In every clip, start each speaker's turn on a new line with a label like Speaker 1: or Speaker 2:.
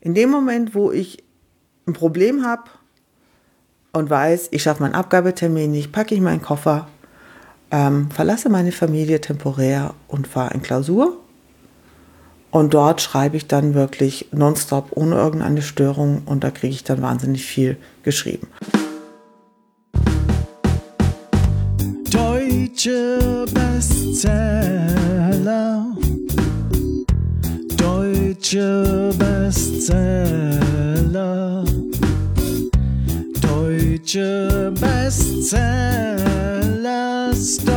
Speaker 1: In dem Moment, wo ich ein Problem habe und weiß, ich schaffe meinen Abgabetermin nicht, packe ich meinen Koffer, verlasse meine Familie temporär und fahre in Klausur. Und dort schreibe ich dann wirklich nonstop, ohne irgendeine Störung. Und da kriege ich dann wahnsinnig viel geschrieben.
Speaker 2: Deutsche Bestseller. Deutsche Bestseller. Deutsche Bestseller.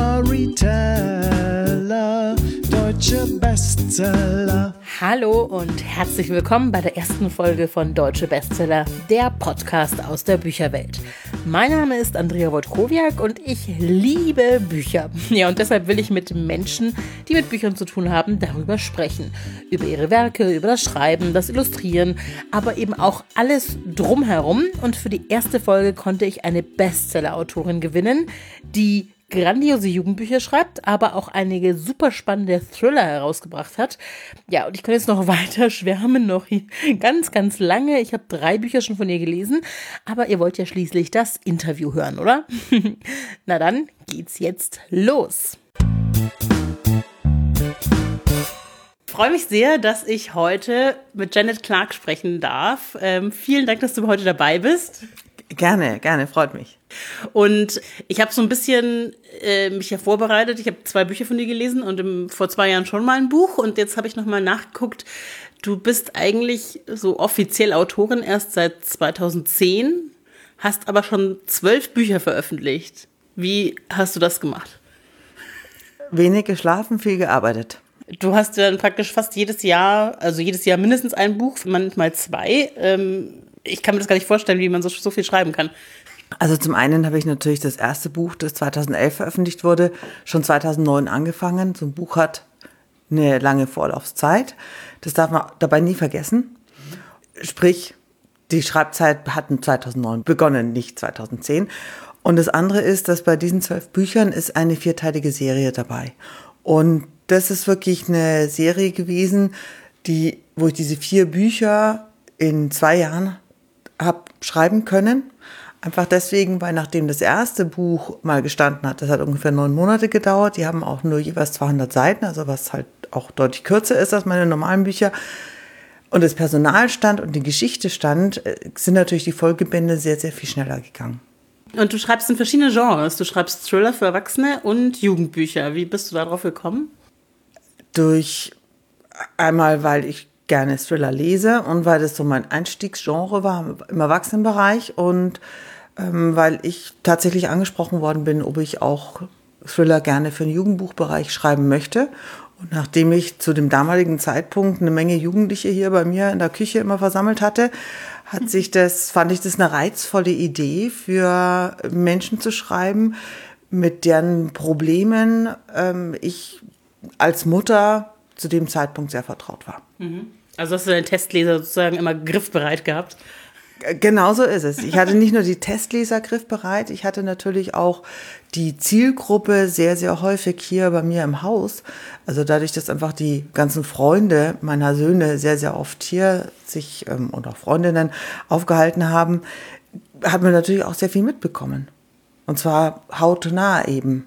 Speaker 2: Storyteller. Deutsche Bestseller.
Speaker 3: Hallo und herzlich willkommen bei der ersten Folge von Deutsche Bestseller, der Podcast aus der Bücherwelt. Mein Name ist Andrea Wojtkowiak und ich liebe Bücher. Ja, und deshalb will ich mit Menschen, die mit Büchern zu tun haben, darüber sprechen. Über ihre Werke, über das Schreiben, das Illustrieren, aber eben auch alles drumherum. Und für die erste Folge konnte ich eine Bestseller-Autorin gewinnen, die grandiose Jugendbücher schreibt, aber auch einige super spannende Thriller herausgebracht hat. Ja, und ich kann jetzt noch weiter schwärmen, noch ganz, ganz lange. Ich habe 3 Bücher schon von ihr gelesen, aber ihr wollt ja schließlich das Interview hören, oder? Na dann geht's jetzt los. Ich freue mich sehr, dass ich heute mit Janet Clark sprechen darf. Vielen Dank, dass du heute dabei bist.
Speaker 1: Gerne, freut mich.
Speaker 3: Und ich habe so ein bisschen mich ja vorbereitet. Ich habe 2 Bücher von dir gelesen und vor 2 Jahren schon mal ein Buch. Und jetzt habe ich nochmal nachgeguckt. Du bist eigentlich so offiziell Autorin erst seit 2010, hast aber schon 12 Bücher veröffentlicht. Wie hast du das gemacht?
Speaker 1: Wenig geschlafen, viel gearbeitet.
Speaker 3: Du hast dann praktisch fast jedes Jahr mindestens ein Buch, manchmal 2. Ich kann mir das gar nicht vorstellen, wie man so viel schreiben kann.
Speaker 1: Also zum einen habe ich natürlich das erste Buch, das 2011 veröffentlicht wurde, schon 2009 angefangen. So ein Buch hat eine lange Vorlaufzeit. Das darf man dabei nie vergessen. Sprich, die Schreibzeit hat 2009 begonnen, nicht 2010. Und das andere ist, dass bei diesen 12 Büchern ist eine 4-teilige Serie dabei. Und das ist wirklich eine Serie gewesen, wo ich diese 4 Bücher in 2 Jahren habe schreiben können. Einfach deswegen, weil nachdem das erste Buch mal gestanden hat, das hat ungefähr 9 Monate gedauert. Die haben auch nur jeweils 200 Seiten, also was halt auch deutlich kürzer ist als meine normalen Bücher. Und das Personal stand und die Geschichte stand, sind natürlich die Folgebände sehr, sehr viel schneller gegangen.
Speaker 3: Und du schreibst in verschiedene Genres. Du schreibst Thriller für Erwachsene und Jugendbücher. Wie bist du darauf gekommen?
Speaker 1: Einmal, weil ich gerne Thriller lese und weil das so mein Einstiegsgenre war im Erwachsenenbereich und weil ich tatsächlich angesprochen worden bin, ob ich auch Thriller gerne für den Jugendbuchbereich schreiben möchte. Und nachdem ich zu dem damaligen Zeitpunkt eine Menge Jugendliche hier bei mir in der Küche immer versammelt hatte, fand ich das eine reizvolle Idee, für Menschen zu schreiben, mit deren Problemen ich als Mutter zu dem Zeitpunkt sehr vertraut war.
Speaker 3: Also hast du deinen Testleser sozusagen immer griffbereit gehabt?
Speaker 1: Genau so ist es. Ich hatte nicht nur die Testleser griffbereit, ich hatte natürlich auch die Zielgruppe sehr, sehr häufig hier bei mir im Haus. Also dadurch, dass einfach die ganzen Freunde meiner Söhne sehr, sehr oft hier sich und auch Freundinnen aufgehalten haben, hat man natürlich auch sehr viel mitbekommen. Und zwar hautnah eben.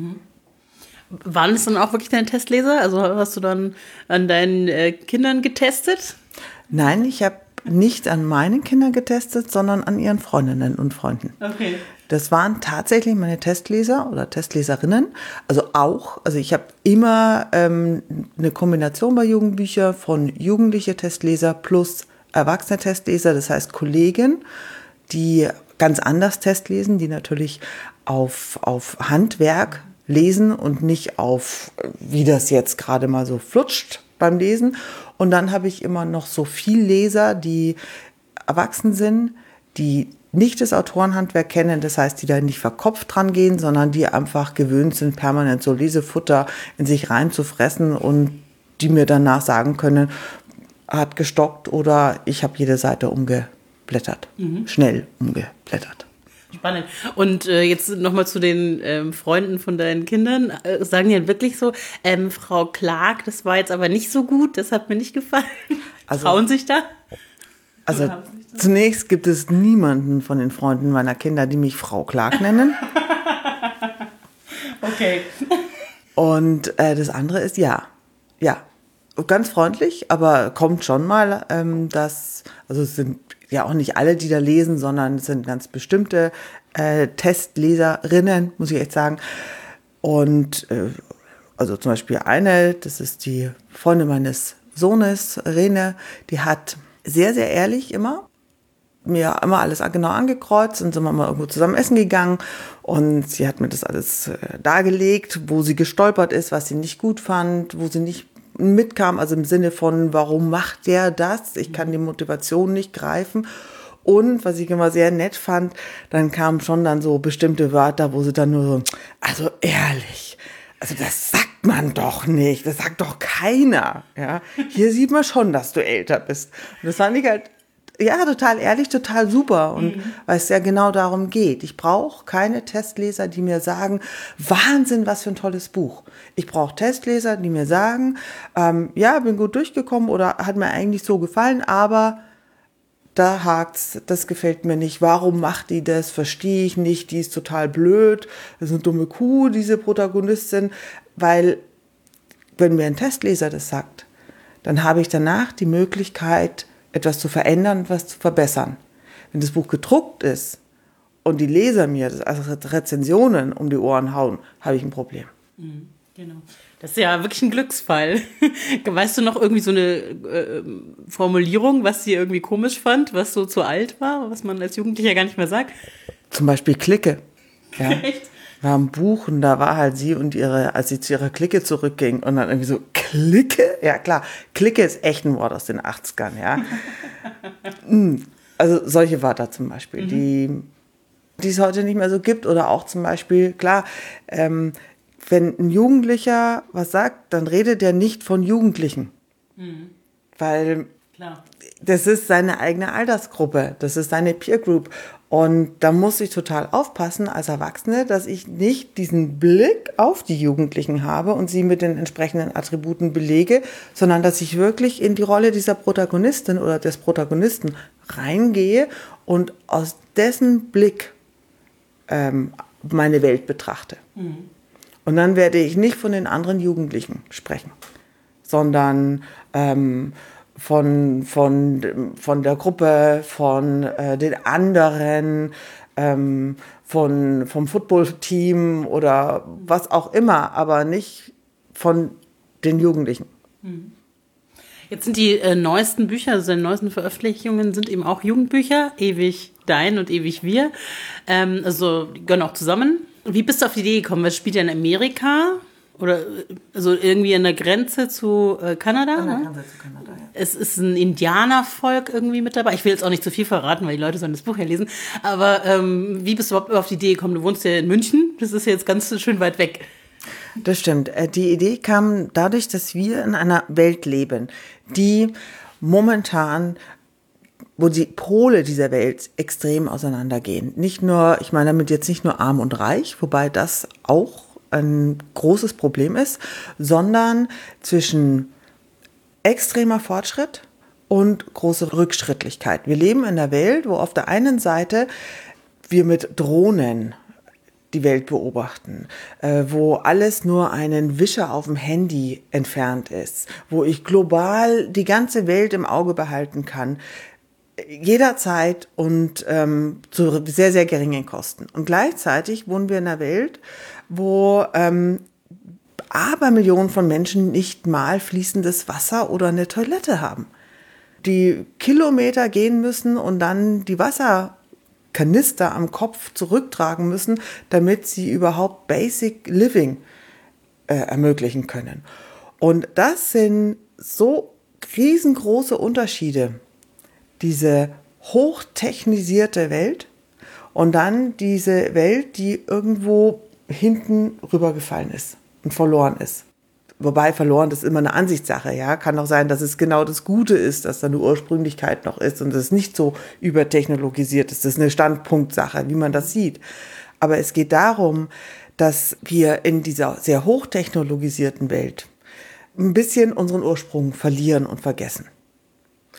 Speaker 3: Waren es dann auch wirklich deine Testleser? Also hast du dann an deinen Kindern getestet?
Speaker 1: Nein, ich habe nicht an meinen Kindern getestet, sondern an ihren Freundinnen und Freunden.
Speaker 3: Okay.
Speaker 1: Das waren tatsächlich meine Testleser oder Testleserinnen. Also ich habe immer eine Kombination bei Jugendbüchern von jugendliche Testleser plus erwachsene Testleser, das heißt Kollegen, die ganz anders Test lesen, die natürlich auf Handwerk lesen und nicht auf, wie das jetzt gerade mal so flutscht beim Lesen. Und dann habe ich immer noch so viel Leser, die erwachsen sind, die nicht das Autorenhandwerk kennen, das heißt, die da nicht verkopft dran gehen, sondern die einfach gewöhnt sind, permanent so Lesefutter in sich reinzufressen und die mir danach sagen können, hat gestockt oder ich habe jede Seite umgeblättert, schnell umgeblättert.
Speaker 3: Spannend. Und jetzt nochmal zu den Freunden von deinen Kindern. Sagen die dann wirklich so, Frau Clark, das war jetzt aber nicht so gut, das hat mir nicht gefallen. Also, trauen sich da?
Speaker 1: Also zunächst gibt es niemanden von den Freunden meiner Kinder, die mich Frau Clark nennen.
Speaker 3: Okay.
Speaker 1: Und das andere ist ja, ganz freundlich, aber kommt schon mal, also es sind ja auch nicht alle, die da lesen, sondern es sind ganz bestimmte Testleserinnen, muss ich echt sagen. Und also zum Beispiel eine, das ist die Freundin meines Sohnes, Rene, die hat sehr, sehr ehrlich mir immer alles genau angekreuzt und sind wir mal irgendwo zusammen essen gegangen und sie hat mir das alles dargelegt, wo sie gestolpert ist, was sie nicht gut fand, wo sie nicht mitkam, also im Sinne von, warum macht der das? Ich kann die Motivation nicht greifen. Und was ich immer sehr nett fand, dann kamen schon dann so bestimmte Wörter, wo sie dann nur so, also ehrlich, also das sagt man doch nicht, das sagt doch keiner. Ja? Hier sieht man schon, dass du älter bist. Und das fand ich halt, ja, total ehrlich, total super. Und weil es ja genau darum geht. Ich brauche keine Testleser, die mir sagen, Wahnsinn, was für ein tolles Buch. Ich brauche Testleser, die mir sagen, ja, bin gut durchgekommen oder hat mir eigentlich so gefallen, aber da hakt's, das gefällt mir nicht. Warum macht die das? Verstehe ich nicht. Die ist total blöd. Das ist eine dumme Kuh, diese Protagonistin. Weil, wenn mir ein Testleser das sagt, dann habe ich danach die Möglichkeit, etwas zu verändern, was zu verbessern. Wenn das Buch gedruckt ist und die Leser mir das als Rezensionen um die Ohren hauen, habe ich ein Problem.
Speaker 3: Genau. Das ist ja wirklich ein Glücksfall. Weißt du noch irgendwie so eine Formulierung, was sie irgendwie komisch fand, was so zu alt war, was man als Jugendlicher gar nicht mehr sagt?
Speaker 1: Zum Beispiel Clique. Ja.
Speaker 3: Echt?
Speaker 1: War ein Buch und da war halt sie und als sie zu ihrer Clique zurückging und dann irgendwie so, Clique? Ja klar, Clique ist echt ein Wort aus den 80ern, ja. Also solche Wörter zum Beispiel, die es heute nicht mehr so gibt oder auch zum Beispiel, klar, wenn ein Jugendlicher was sagt, dann redet er nicht von Jugendlichen, weil
Speaker 3: Klar.
Speaker 1: das ist seine eigene Altersgruppe, das ist seine Peer Group. Und da muss ich total aufpassen als Erwachsene, dass ich nicht diesen Blick auf die Jugendlichen habe und sie mit den entsprechenden Attributen belege, sondern dass ich wirklich in die Rolle dieser Protagonistin oder des Protagonisten reingehe und aus dessen Blick meine Welt betrachte. Und dann werde ich nicht von den anderen Jugendlichen sprechen, sondern von der Gruppe, von den anderen, vom Footballteam oder was auch immer, aber nicht von den Jugendlichen.
Speaker 3: Jetzt sind die neuesten Bücher, also die neuesten Veröffentlichungen sind eben auch Jugendbücher, Ewig dein und Ewig wir. Also die gehören auch zusammen. Wie bist du auf die Idee gekommen? Was spielt ja in Amerika? Oder also irgendwie an der Grenze zu Kanada?
Speaker 1: An der
Speaker 3: Ne?
Speaker 1: Grenze zu Kanada, ja.
Speaker 3: Es ist ein Indianervolk irgendwie mit dabei. Ich will jetzt auch nicht zu viel verraten, weil die Leute sollen das Buch ja lesen. Aber wie bist du überhaupt auf die Idee gekommen? Du wohnst ja in München. Das ist jetzt ganz schön weit weg.
Speaker 1: Das stimmt. Die Idee kam dadurch, dass wir in einer Welt leben, die momentan, wo die Pole dieser Welt extrem auseinandergehen. Nicht nur, ich meine damit jetzt nicht nur arm und reich, wobei das auch ein großes Problem ist, sondern zwischen extremer Fortschritt und große Rückschrittlichkeit. Wir leben in einer Welt, wo auf der einen Seite wir mit Drohnen die Welt beobachten, wo alles nur einen Wischer auf dem Handy entfernt ist, wo ich global die ganze Welt im Auge behalten kann, jederzeit und zu sehr, sehr geringen Kosten. Und gleichzeitig wohnen wir in einer Welt, wo Abermillionen von Menschen nicht mal fließendes Wasser oder eine Toilette haben. Die Kilometer gehen müssen und dann die Wasserkanister am Kopf zurücktragen müssen, damit sie überhaupt Basic Living ermöglichen können. Und das sind so riesengroße Unterschiede. Diese hochtechnisierte Welt und dann diese Welt, die irgendwo hinten rübergefallen ist und verloren ist. Wobei verloren, das ist immer eine Ansichtssache, ja. Kann auch sein, dass es genau das Gute ist, dass da eine Ursprünglichkeit noch ist und es nicht so übertechnologisiert ist. Das ist eine Standpunktsache, wie man das sieht. Aber es geht darum, dass wir in dieser sehr hochtechnologisierten Welt ein bisschen unseren Ursprung verlieren und vergessen.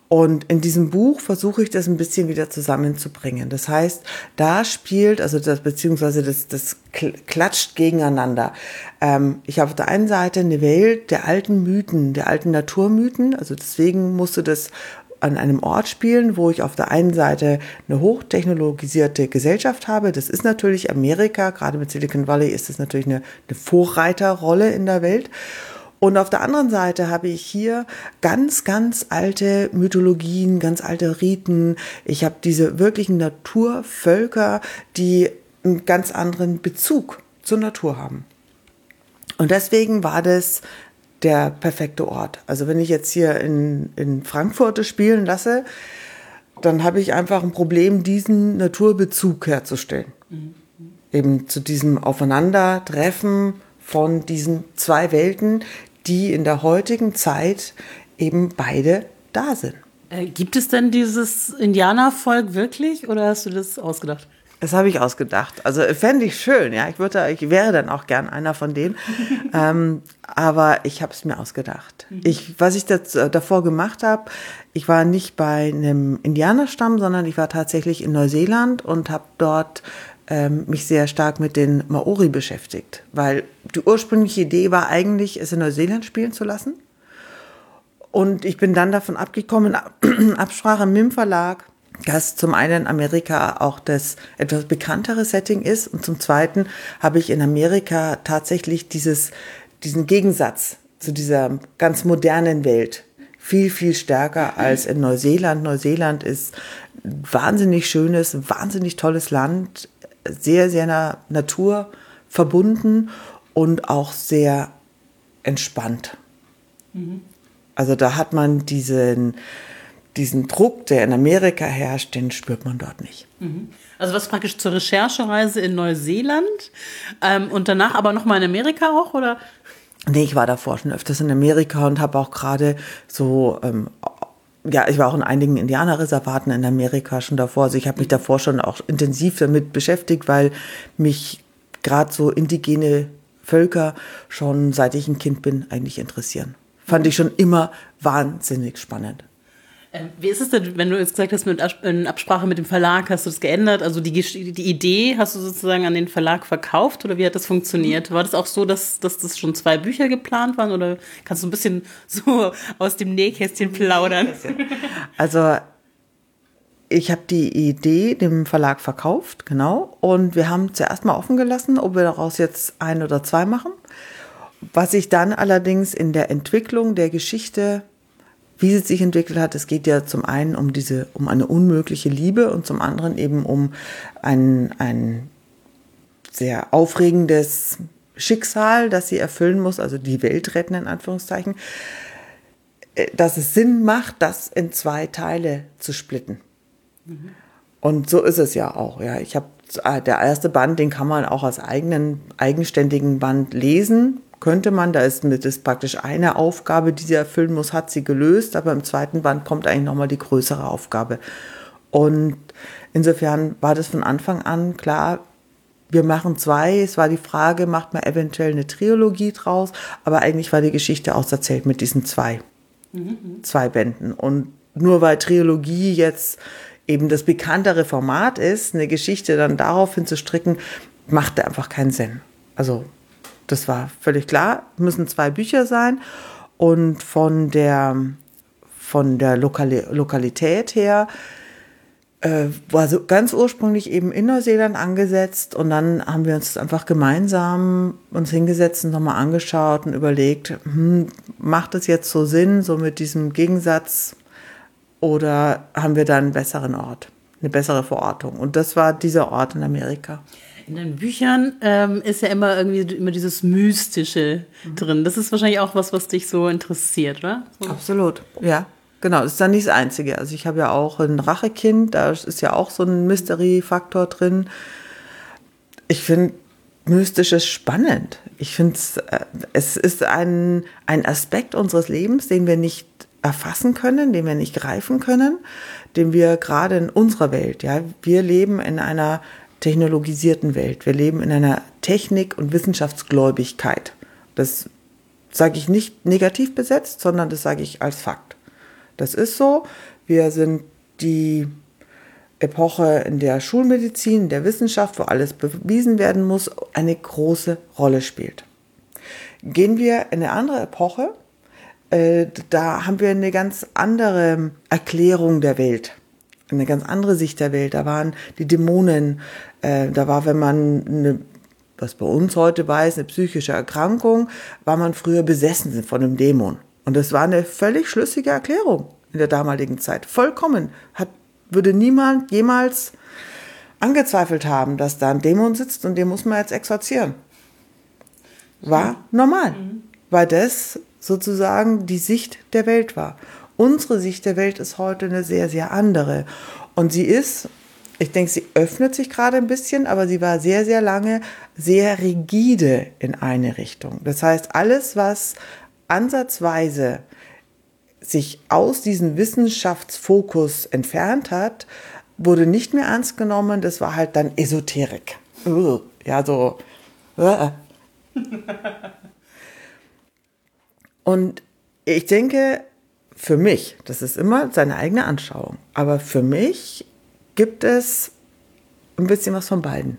Speaker 1: Und in diesem Buch versuche ich das ein bisschen wieder zusammenzubringen. Das heißt, da spielt, also das, beziehungsweise das klatscht gegeneinander. Ich habe auf der einen Seite eine Welt der alten Mythen, der alten Naturmythen. Also deswegen musste das an einem Ort spielen, wo ich auf der einen Seite eine hochtechnologisierte Gesellschaft habe. Das ist natürlich Amerika, gerade mit Silicon Valley ist das natürlich eine Vorreiterrolle in der Welt. Und auf der anderen Seite habe ich hier ganz, ganz alte Mythologien, ganz alte Riten. Ich habe diese wirklichen Naturvölker, die einen ganz anderen Bezug zur Natur haben. Und deswegen war das der perfekte Ort. Also wenn ich jetzt hier in Frankfurt spielen lasse, dann habe ich einfach ein Problem, diesen Naturbezug herzustellen. Eben zu diesem Aufeinandertreffen von diesen zwei Welten, die in der heutigen Zeit eben beide da sind.
Speaker 3: Gibt es denn dieses Indianervolk wirklich oder hast du das ausgedacht?
Speaker 1: Das habe ich ausgedacht. Also fände ich schön, ja. Ich wäre dann auch gern einer von denen. Aber ich habe es mir ausgedacht. Was ich davor gemacht habe, ich war nicht bei einem Indianerstamm, sondern ich war tatsächlich in Neuseeland und habe dort mich sehr stark mit den Maori beschäftigt. Weil die ursprüngliche Idee war eigentlich, es in Neuseeland spielen zu lassen. Und ich bin dann davon abgekommen, in Absprache mit dem Verlag, dass zum einen in Amerika auch das etwas bekanntere Setting ist und zum zweiten habe ich in Amerika tatsächlich diesen Gegensatz zu dieser ganz modernen Welt viel, viel stärker als in Neuseeland. Neuseeland ist ein wahnsinnig schönes, ein wahnsinnig tolles Land, sehr, sehr Natur verbunden und auch sehr entspannt. Also da hat man diesen Druck, der in Amerika herrscht, den spürt man dort nicht.
Speaker 3: Also was praktisch zur Recherchereise in Neuseeland und danach aber nochmal in Amerika auch, oder?
Speaker 1: Nee, ich war davor schon öfters in Amerika und habe auch gerade so, ich war auch in einigen Indianerreservaten in Amerika schon davor. Also ich habe mich davor schon auch intensiv damit beschäftigt, weil mich gerade so indigene Völker schon seit ich ein Kind bin eigentlich interessieren. Fand ich schon immer wahnsinnig spannend.
Speaker 3: Wie ist es denn, wenn du jetzt gesagt hast, in Absprache mit dem Verlag hast du das geändert? Also die Idee hast du sozusagen an den Verlag verkauft oder wie hat das funktioniert? War das auch so, dass das schon 2 Bücher geplant waren oder kannst du ein bisschen so aus dem Nähkästchen plaudern?
Speaker 1: Also ich habe die Idee dem Verlag verkauft, genau. Und wir haben zuerst mal offen gelassen, ob wir daraus jetzt 1 oder 2 machen. Was sich dann allerdings in der Entwicklung der Geschichte, wie sie sich entwickelt hat, es geht ja zum einen um eine unmögliche Liebe und zum anderen eben um ein sehr aufregendes Schicksal, das sie erfüllen muss, also die Welt retten in Anführungszeichen, dass es Sinn macht, das in 2 Teile zu splitten. Und so ist es ja auch. Ja. Der erste Band, den kann man auch als eigenständigen Band lesen. Könnte man, da ist praktisch eine Aufgabe, die sie erfüllen muss, hat sie gelöst, aber im zweiten Band kommt eigentlich nochmal die größere Aufgabe. Und insofern war das von Anfang an klar, wir machen 2, es war die Frage, macht man eventuell eine Trilogie draus, aber eigentlich war die Geschichte auserzählt mit diesen 2 Bänden. Und nur weil Trilogie jetzt eben das bekanntere Format ist, eine Geschichte dann daraufhin zu stricken, machte einfach keinen Sinn. Also das war völlig klar, müssen 2 Bücher sein und von der Lokalität her war so ganz ursprünglich eben in Neuseeland angesetzt und dann haben wir uns einfach gemeinsam uns hingesetzt und nochmal angeschaut und überlegt, macht es jetzt so Sinn, so mit diesem Gegensatz oder haben wir da einen besseren Ort, eine bessere Verortung und das war dieser Ort in Amerika.
Speaker 3: In den Büchern ist ja immer dieses Mystische drin. Das ist wahrscheinlich auch was dich so interessiert, oder? So.
Speaker 1: Absolut, ja. Genau, das ist dann nicht das Einzige. Also ich habe ja auch ein Rachekind, da ist ja auch so ein Mystery-Faktor drin. Ich finde Mystisches spannend. Ich finde es ist ein Aspekt unseres Lebens, den wir nicht erfassen können, den wir nicht greifen können, den wir gerade in unserer Welt, ja, wir leben in einer technologisierten Welt. Wir leben in einer Technik- und Wissenschaftsgläubigkeit. Das sage ich nicht negativ besetzt, sondern das sage ich als Fakt. Das ist so. Wir sind die Epoche, in der Schulmedizin, der Wissenschaft, wo alles bewiesen werden muss, eine große Rolle spielt. Gehen wir in eine andere Epoche, da haben wir eine ganz andere Erklärung der Welt, eine ganz andere Sicht der Welt. Da waren die Dämonen, da war, wenn man was bei uns heute weiß, eine psychische Erkrankung, war man früher besessen von einem Dämon. Und das war eine völlig schlüssige Erklärung in der damaligen Zeit. Vollkommen. Würde niemand jemals angezweifelt haben, dass da ein Dämon sitzt und den muss man jetzt exorzieren. War normal, weil das sozusagen die Sicht der Welt war. Unsere Sicht der Welt ist heute eine sehr, sehr andere. Und sie ist, ich denke, sie öffnet sich gerade ein bisschen, aber sie war sehr, sehr lange sehr rigide in eine Richtung. Das heißt, alles, was ansatzweise sich aus diesem Wissenschaftsfokus entfernt hat, wurde nicht mehr ernst genommen. Das war halt dann Esoterik. Ja, so. Und ich denke, für mich, das ist immer seine eigene Anschauung, aber für mich gibt es ein bisschen was von beiden.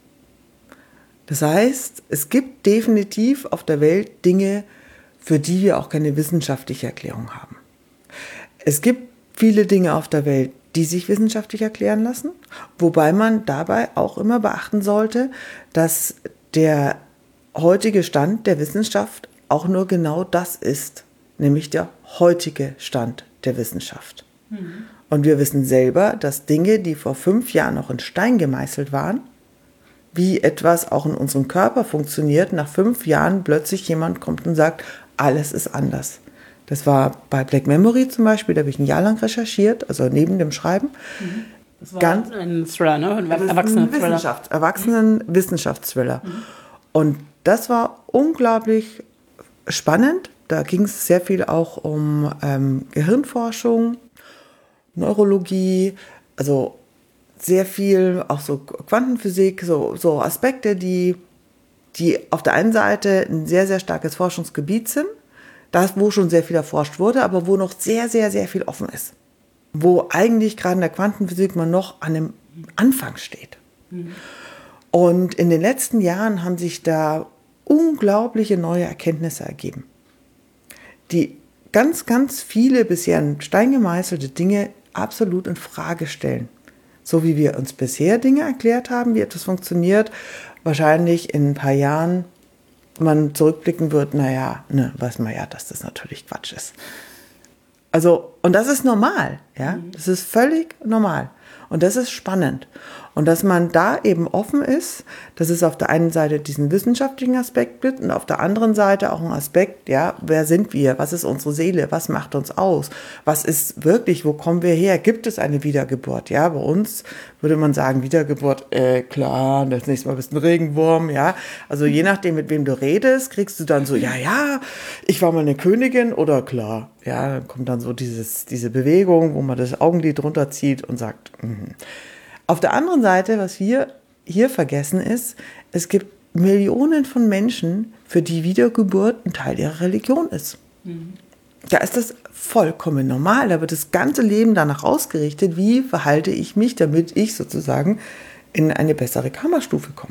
Speaker 1: Das heißt, es gibt definitiv auf der Welt Dinge, für die wir auch keine wissenschaftliche Erklärung haben. Es gibt viele Dinge auf der Welt, die sich wissenschaftlich erklären lassen, wobei man dabei auch immer beachten sollte, dass der heutige Stand der Wissenschaft auch nur genau das ist, nämlich der heutige Stand der Wissenschaft. Und wir wissen selber, dass Dinge, die vor 5 Jahren noch in Stein gemeißelt waren, wie etwas auch in unserem Körper funktioniert, nach 5 Jahren plötzlich jemand kommt und sagt, alles ist anders. Das war bei Black Memory zum Beispiel, da habe ich ein Jahr lang recherchiert, also neben dem Schreiben.
Speaker 3: Das war ein Thriller, ne? Ein
Speaker 1: Erwachsenen-Thriller. Erwachsenen-Wissenschaftsthriller. Und das war unglaublich spannend. Da ging es sehr viel auch um Gehirnforschung, Neurologie, also sehr viel auch so Quantenphysik, so Aspekte, die auf der einen Seite ein sehr, sehr starkes Forschungsgebiet sind, wo schon sehr viel erforscht wurde, aber wo noch sehr, sehr, sehr viel offen ist. Wo eigentlich gerade in der Quantenphysik man noch an dem Anfang steht. Und in den letzten Jahren haben sich da unglaubliche neue Erkenntnisse ergeben, die ganz, ganz viele bisher in Stein gemeißelte Dinge absolut in Frage stellen. So wie wir uns bisher Dinge erklärt haben, wie etwas funktioniert, wahrscheinlich in ein paar Jahren man zurückblicken wird, weiß man ja, dass das natürlich Quatsch ist. Also, und das ist normal, ja, das ist völlig normal. Und das ist spannend. Und dass man da eben offen ist, dass es auf der einen Seite diesen wissenschaftlichen Aspekt gibt und auf der anderen Seite auch ein Aspekt, ja, wer sind wir? Was ist unsere Seele? Was macht uns aus? Was ist wirklich, wo kommen wir her? Gibt es eine Wiedergeburt? Ja, bei uns würde man sagen, Wiedergeburt, klar, das nächste Mal bist du ein Regenwurm, ja. Also je nachdem, mit wem du redest, kriegst du dann so, ja, ich war mal eine Königin oder klar. Ja, dann kommt dann so diese Bewegung, wo man das Augenlid runterzieht und sagt, Auf der anderen Seite, was wir hier vergessen ist, es gibt Millionen von Menschen, für die Wiedergeburt ein Teil ihrer Religion ist. Da ist das vollkommen normal. Da wird das ganze Leben danach ausgerichtet, wie verhalte ich mich, damit ich sozusagen in eine bessere Karma-Stufe komme.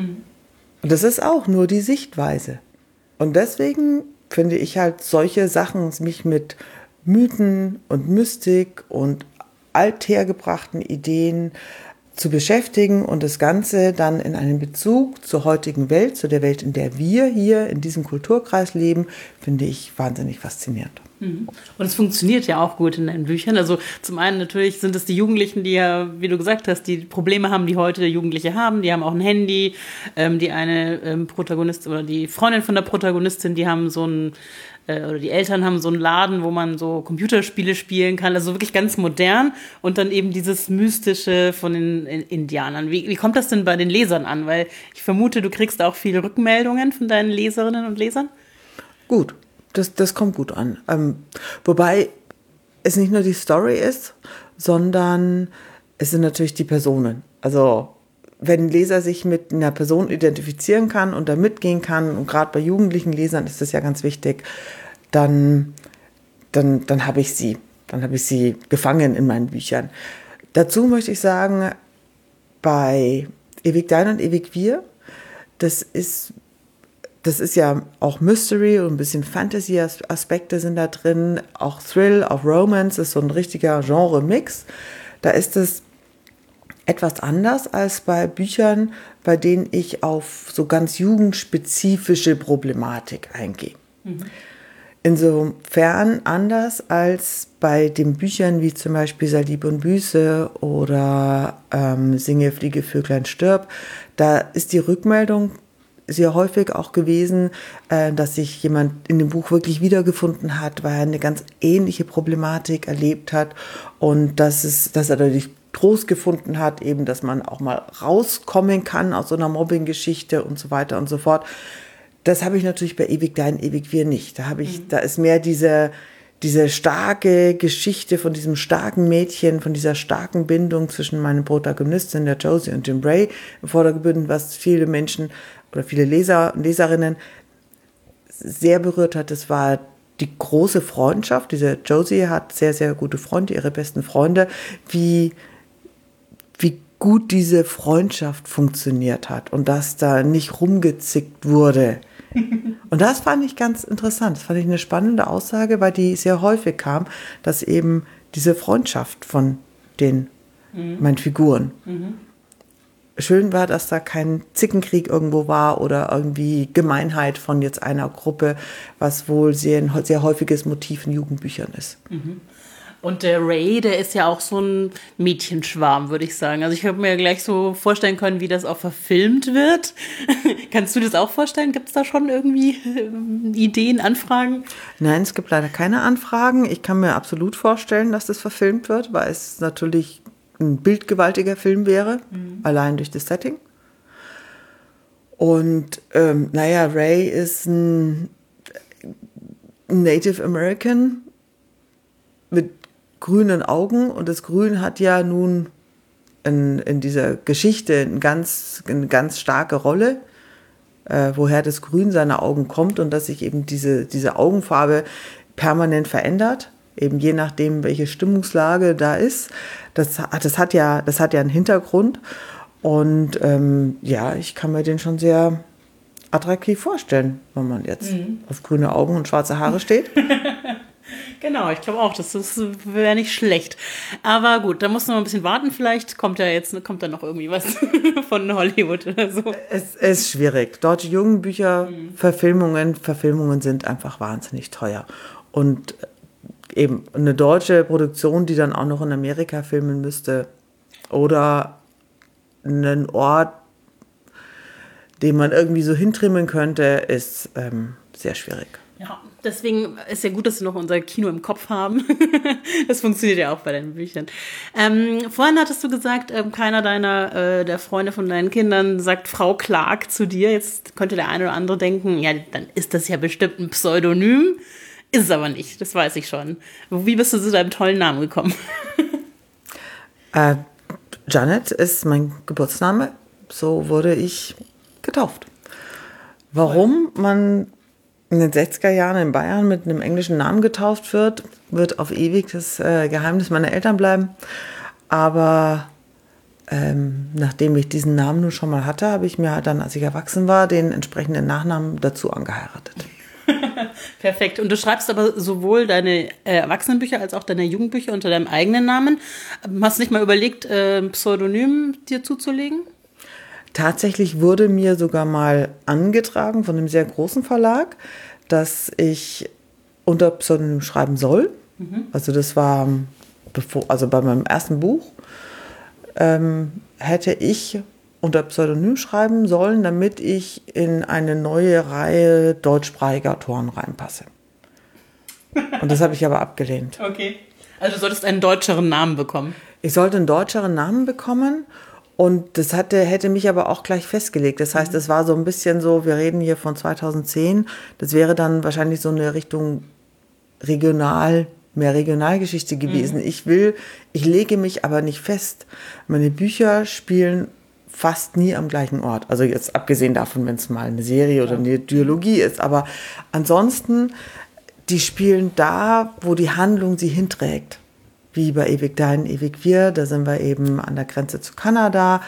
Speaker 1: Und das ist auch nur die Sichtweise. Und deswegen finde ich halt solche Sachen, mich mit Mythen und Mystik und althergebrachten Ideen zu beschäftigen und das Ganze dann in einen Bezug zur heutigen Welt, zu der Welt, in der wir hier in diesem Kulturkreis leben, finde ich wahnsinnig faszinierend.
Speaker 3: Und es funktioniert ja auch gut in deinen Büchern. Also zum einen natürlich sind es die Jugendlichen, die ja, wie du gesagt hast, die Probleme haben, die heute Jugendliche haben. Die haben auch ein Handy. Die eine Protagonistin oder die Freundin von der Protagonistin, die haben so ein oder die Eltern haben so einen Laden, wo man so Computerspiele spielen kann, also wirklich ganz modern und dann eben dieses Mystische von den Indianern. Wie kommt das denn bei den Lesern an? Weil ich vermute, du kriegst auch viele Rückmeldungen von deinen Leserinnen und Lesern.
Speaker 1: Gut, das kommt gut an. Wobei es nicht nur die Story ist, sondern es sind natürlich die Personen. Also wenn ein Leser sich mit einer Person identifizieren kann und da mitgehen kann, und gerade bei jugendlichen Lesern ist das ja ganz wichtig, dann habe ich sie. Dann habe ich sie gefangen in meinen Büchern. Dazu möchte ich sagen, bei Ewig Dein und Ewig Wir, das ist ja auch Mystery und ein bisschen Fantasy-Aspekte sind da drin, auch Thrill, auch Romance, ist so ein richtiger Genre-Mix. Da ist es etwas anders als bei Büchern, bei denen ich auf so ganz jugendspezifische Problematik eingehe. Insofern anders als bei den Büchern wie zum Beispiel Sei Liebe und Büße oder Singe, Fliege, Vöglein, stirb. Da ist die Rückmeldung sehr häufig auch gewesen, dass sich jemand in dem Buch wirklich wiedergefunden hat, weil er eine ganz ähnliche Problematik erlebt hat und dass er dadurch Trost gefunden hat, eben, dass man auch mal rauskommen kann aus so einer Mobbing-Geschichte und so weiter und so fort. Das habe ich natürlich bei Ewig Dein, Ewig Wir nicht. Da ist mehr diese starke Geschichte von diesem starken Mädchen, von dieser starken Bindung zwischen meinen Protagonistin, der Josie, und dem Ray im Vordergrund, was viele Menschen oder viele Leser und Leserinnen sehr berührt hat. Das war die große Freundschaft. Diese Josie hat sehr, sehr gute Freunde, ihre besten Freunde, wie gut diese Freundschaft funktioniert hat und dass da nicht rumgezickt wurde. Und das fand ich ganz interessant. Das fand ich eine spannende Aussage, weil die sehr häufig kam, dass eben diese Freundschaft von meinen Figuren schön war, dass da kein Zickenkrieg irgendwo war oder irgendwie Gemeinheit von jetzt einer Gruppe, was wohl ein sehr häufiges Motiv in Jugendbüchern ist.
Speaker 3: Und der Ray, der ist ja auch so ein Mädchenschwarm, würde ich sagen. Also ich habe mir gleich so vorstellen können, wie das auch verfilmt wird. Kannst du das auch vorstellen? Gibt es da schon irgendwie Ideen, Anfragen?
Speaker 1: Nein, es gibt leider keine Anfragen. Ich kann mir absolut vorstellen, dass das verfilmt wird, weil es natürlich ein bildgewaltiger Film wäre, allein durch das Setting. Und Ray ist ein Native American mit grünen Augen, und das Grün hat ja nun in dieser Geschichte eine ganz starke Rolle, woher das Grün seiner Augen kommt und dass sich eben diese Augenfarbe permanent verändert, eben je nachdem, welche Stimmungslage da ist. Das hat ja einen Hintergrund, und ich kann mir den schon sehr attraktiv vorstellen, wenn man jetzt auf grüne Augen und schwarze Haare steht.
Speaker 3: Genau, ich glaube auch, das wäre nicht schlecht. Aber gut, da muss man ein bisschen warten. Vielleicht kommt da noch irgendwie was von Hollywood oder so.
Speaker 1: Es ist schwierig. Deutsche Jugendbücher, Verfilmungen sind einfach wahnsinnig teuer. Und eben eine deutsche Produktion, die dann auch noch in Amerika filmen müsste, oder einen Ort, den man irgendwie so hintrimmen könnte, ist sehr schwierig.
Speaker 3: Ja, deswegen ist ja gut, dass wir noch unser Kino im Kopf haben. Das funktioniert ja auch bei deinen Büchern. Vorhin hattest du gesagt, keiner der Freunde von deinen Kindern sagt Frau Clark zu dir. Jetzt könnte der eine oder andere denken, ja, dann ist das ja bestimmt ein Pseudonym. Ist es aber nicht, das weiß ich schon. Wie bist du zu deinem tollen Namen gekommen?
Speaker 1: Janet ist mein Geburtsname. So wurde ich getauft. Warum man in den 60er Jahren in Bayern mit einem englischen Namen getauft wird auf ewig das Geheimnis meiner Eltern bleiben. Aber nachdem ich diesen Namen nun schon mal hatte, habe ich mir dann, als ich erwachsen war, den entsprechenden Nachnamen dazu angeheiratet.
Speaker 3: Perfekt. Und du schreibst aber sowohl deine Erwachsenenbücher als auch deine Jugendbücher unter deinem eigenen Namen. Hast du nicht mal überlegt, ein Pseudonym dir zuzulegen?
Speaker 1: Tatsächlich wurde mir sogar mal angetragen von einem sehr großen Verlag, dass ich unter Pseudonym schreiben soll. Also das war bei meinem ersten Buch hätte ich unter Pseudonym schreiben sollen, damit ich in eine neue Reihe deutschsprachiger Autoren reinpasse. Und das habe ich aber abgelehnt.
Speaker 3: Okay. Also du solltest einen deutscheren Namen bekommen.
Speaker 1: Ich sollte einen deutscheren Namen bekommen. Und das hätte mich aber auch gleich festgelegt. Das heißt, es war so ein bisschen so, wir reden hier von 2010, das wäre dann wahrscheinlich so eine Richtung mehr Regionalgeschichte gewesen. Ich lege mich aber nicht fest. Meine Bücher spielen fast nie am gleichen Ort. Also jetzt abgesehen davon, wenn es mal eine Serie oder eine Dialogie ist. Aber ansonsten, die spielen da, wo die Handlung sie hinträgt. Wie bei Ewig Dein, Ewig Wir, da sind wir eben an der Grenze zu Kanada.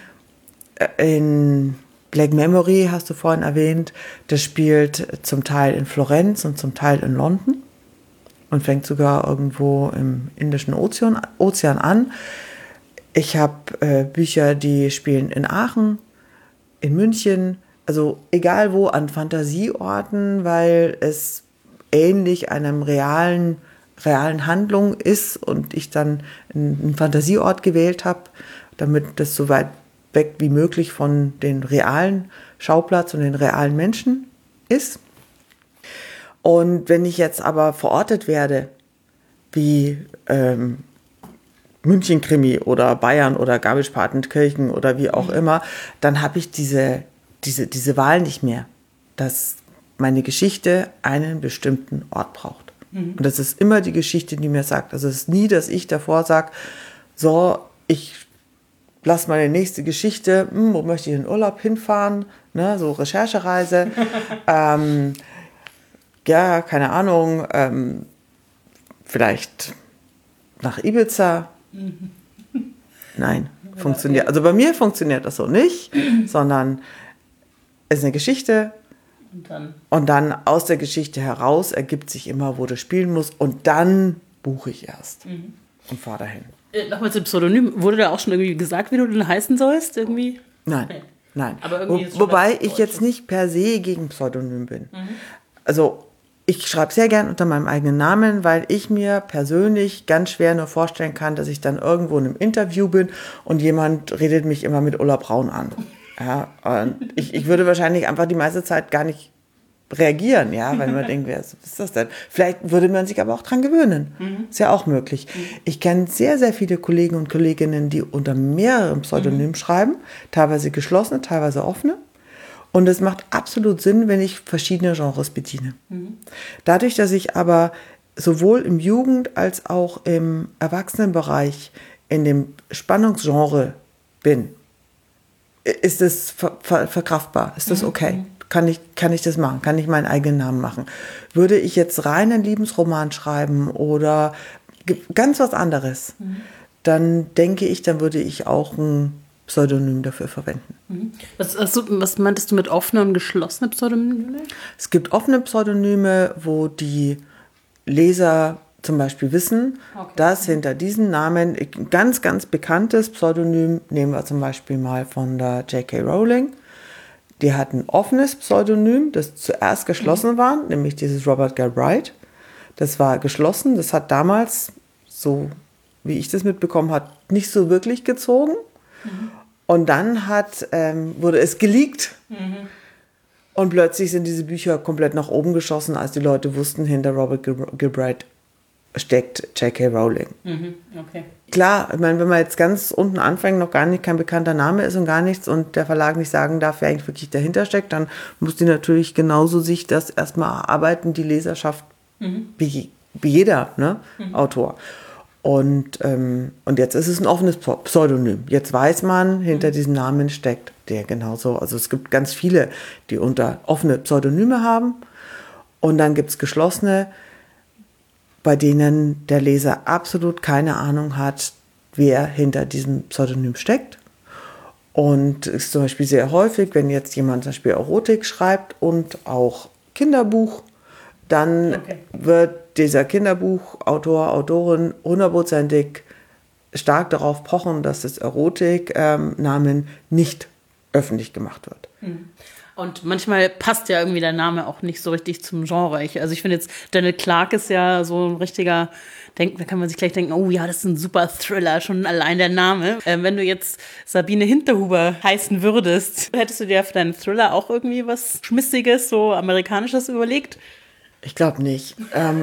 Speaker 1: In Black Memory, hast du vorhin erwähnt, das spielt zum Teil in Florenz und zum Teil in London und fängt sogar irgendwo im Indischen Ozean an. Ich habe Bücher, die spielen in Aachen, in München, also egal wo, an Fantasieorten, weil es ähnlich einem realen Handlung ist und ich dann einen Fantasieort gewählt habe, damit das so weit weg wie möglich von den realen Schauplatz und den realen Menschen ist. Und wenn ich jetzt aber verortet werde, wie München-Krimi oder Bayern oder Garmisch-Partenkirchen oder wie auch immer, dann habe ich diese Wahl nicht mehr, dass meine Geschichte einen bestimmten Ort braucht. Und das ist immer die Geschichte, die mir sagt. Also es ist nie, dass ich davor sage, so, ich lasse meine nächste Geschichte, wo möchte ich in den Urlaub hinfahren, ne, so Recherchereise, ja, keine Ahnung, vielleicht nach Ibiza. Nein, funktioniert. Also bei mir funktioniert das so nicht, sondern es ist eine Geschichte. Und dann aus der Geschichte heraus ergibt sich immer, wo das spielen muss. Und dann buche ich erst und fahre dahin.
Speaker 3: Nochmal zum Pseudonym. Wurde da auch schon irgendwie gesagt, wie du denn heißen sollst? Irgendwie?
Speaker 1: Nein.
Speaker 3: Aber irgendwie
Speaker 1: Wobei ich jetzt nicht per se gegen Pseudonym bin. Also ich schreibe sehr gern unter meinem eigenen Namen, weil ich mir persönlich ganz schwer nur vorstellen kann, dass ich dann irgendwo in einem Interview bin und jemand redet mich immer mit Ulla Braun an. Ja, und ich würde wahrscheinlich einfach die meiste Zeit gar nicht reagieren, ja, weil man denkt, was ist das denn? Vielleicht würde man sich aber auch dran gewöhnen. Ist ja auch möglich. Ich kenne sehr, sehr viele Kollegen und Kolleginnen, die unter mehreren Pseudonymen schreiben, teilweise geschlossene, teilweise offene. Und es macht absolut Sinn, wenn ich verschiedene Genres bediene. Dadurch, dass ich aber sowohl im Jugend- als auch im Erwachsenenbereich in dem Spannungsgenre bin, ist es verkraftbar? Ist das okay? Kann ich das machen? Kann ich meinen eigenen Namen machen? Würde ich jetzt rein einen Liebesroman schreiben oder ganz was anderes, dann denke ich, dann würde ich auch ein Pseudonym dafür verwenden.
Speaker 3: Was meintest du mit offenen und geschlossenen Pseudonymen?
Speaker 1: Es gibt offene Pseudonyme, wo die Leser zum Beispiel wissen, dass hinter diesem Namen ein ganz, ganz bekanntes Pseudonym, nehmen wir zum Beispiel mal von der J.K. Rowling, die hat ein offenes Pseudonym, das zuerst geschlossen war, nämlich dieses Robert Galbraith. Das war geschlossen, das hat damals, so wie ich das mitbekommen habe, nicht so wirklich gezogen. Und dann wurde es geleakt. Und plötzlich sind diese Bücher komplett nach oben geschossen, als die Leute wussten, hinter Robert Galbraith steckt J.K. Rowling.
Speaker 3: Okay.
Speaker 1: Klar, ich meine, wenn man jetzt ganz unten anfängt, noch gar nicht kein bekannter Name ist und gar nichts und der Verlag nicht sagen darf, wer eigentlich wirklich dahinter steckt, dann muss die natürlich genauso sich das erstmal erarbeiten, die Leserschaft, wie jeder Autor. Und jetzt ist es ein offenes Pseudonym. Jetzt weiß man, hinter diesem Namen steckt der genauso. Also es gibt ganz viele, die unter offene Pseudonyme haben. Und dann gibt es geschlossene, bei denen der Leser absolut keine Ahnung hat, wer hinter diesem Pseudonym steckt. Und es ist zum Beispiel sehr häufig, wenn jetzt jemand zum Beispiel Erotik schreibt und auch Kinderbuch, dann wird dieser Kinderbuchautor, Autorin hundertprozentig stark darauf pochen, dass das Erotiknamen nicht öffentlich gemacht wird.
Speaker 3: Und manchmal passt ja irgendwie der Name auch nicht so richtig zum Genre. Ich finde jetzt, Daniel Clark ist ja so ein richtiger, da kann man sich gleich denken, oh ja, das ist ein super Thriller, schon allein der Name. Wenn du jetzt Sabine Hinterhuber heißen würdest, hättest du dir für deinen Thriller auch irgendwie was Schmissiges, so Amerikanisches überlegt?
Speaker 1: Ich glaube nicht.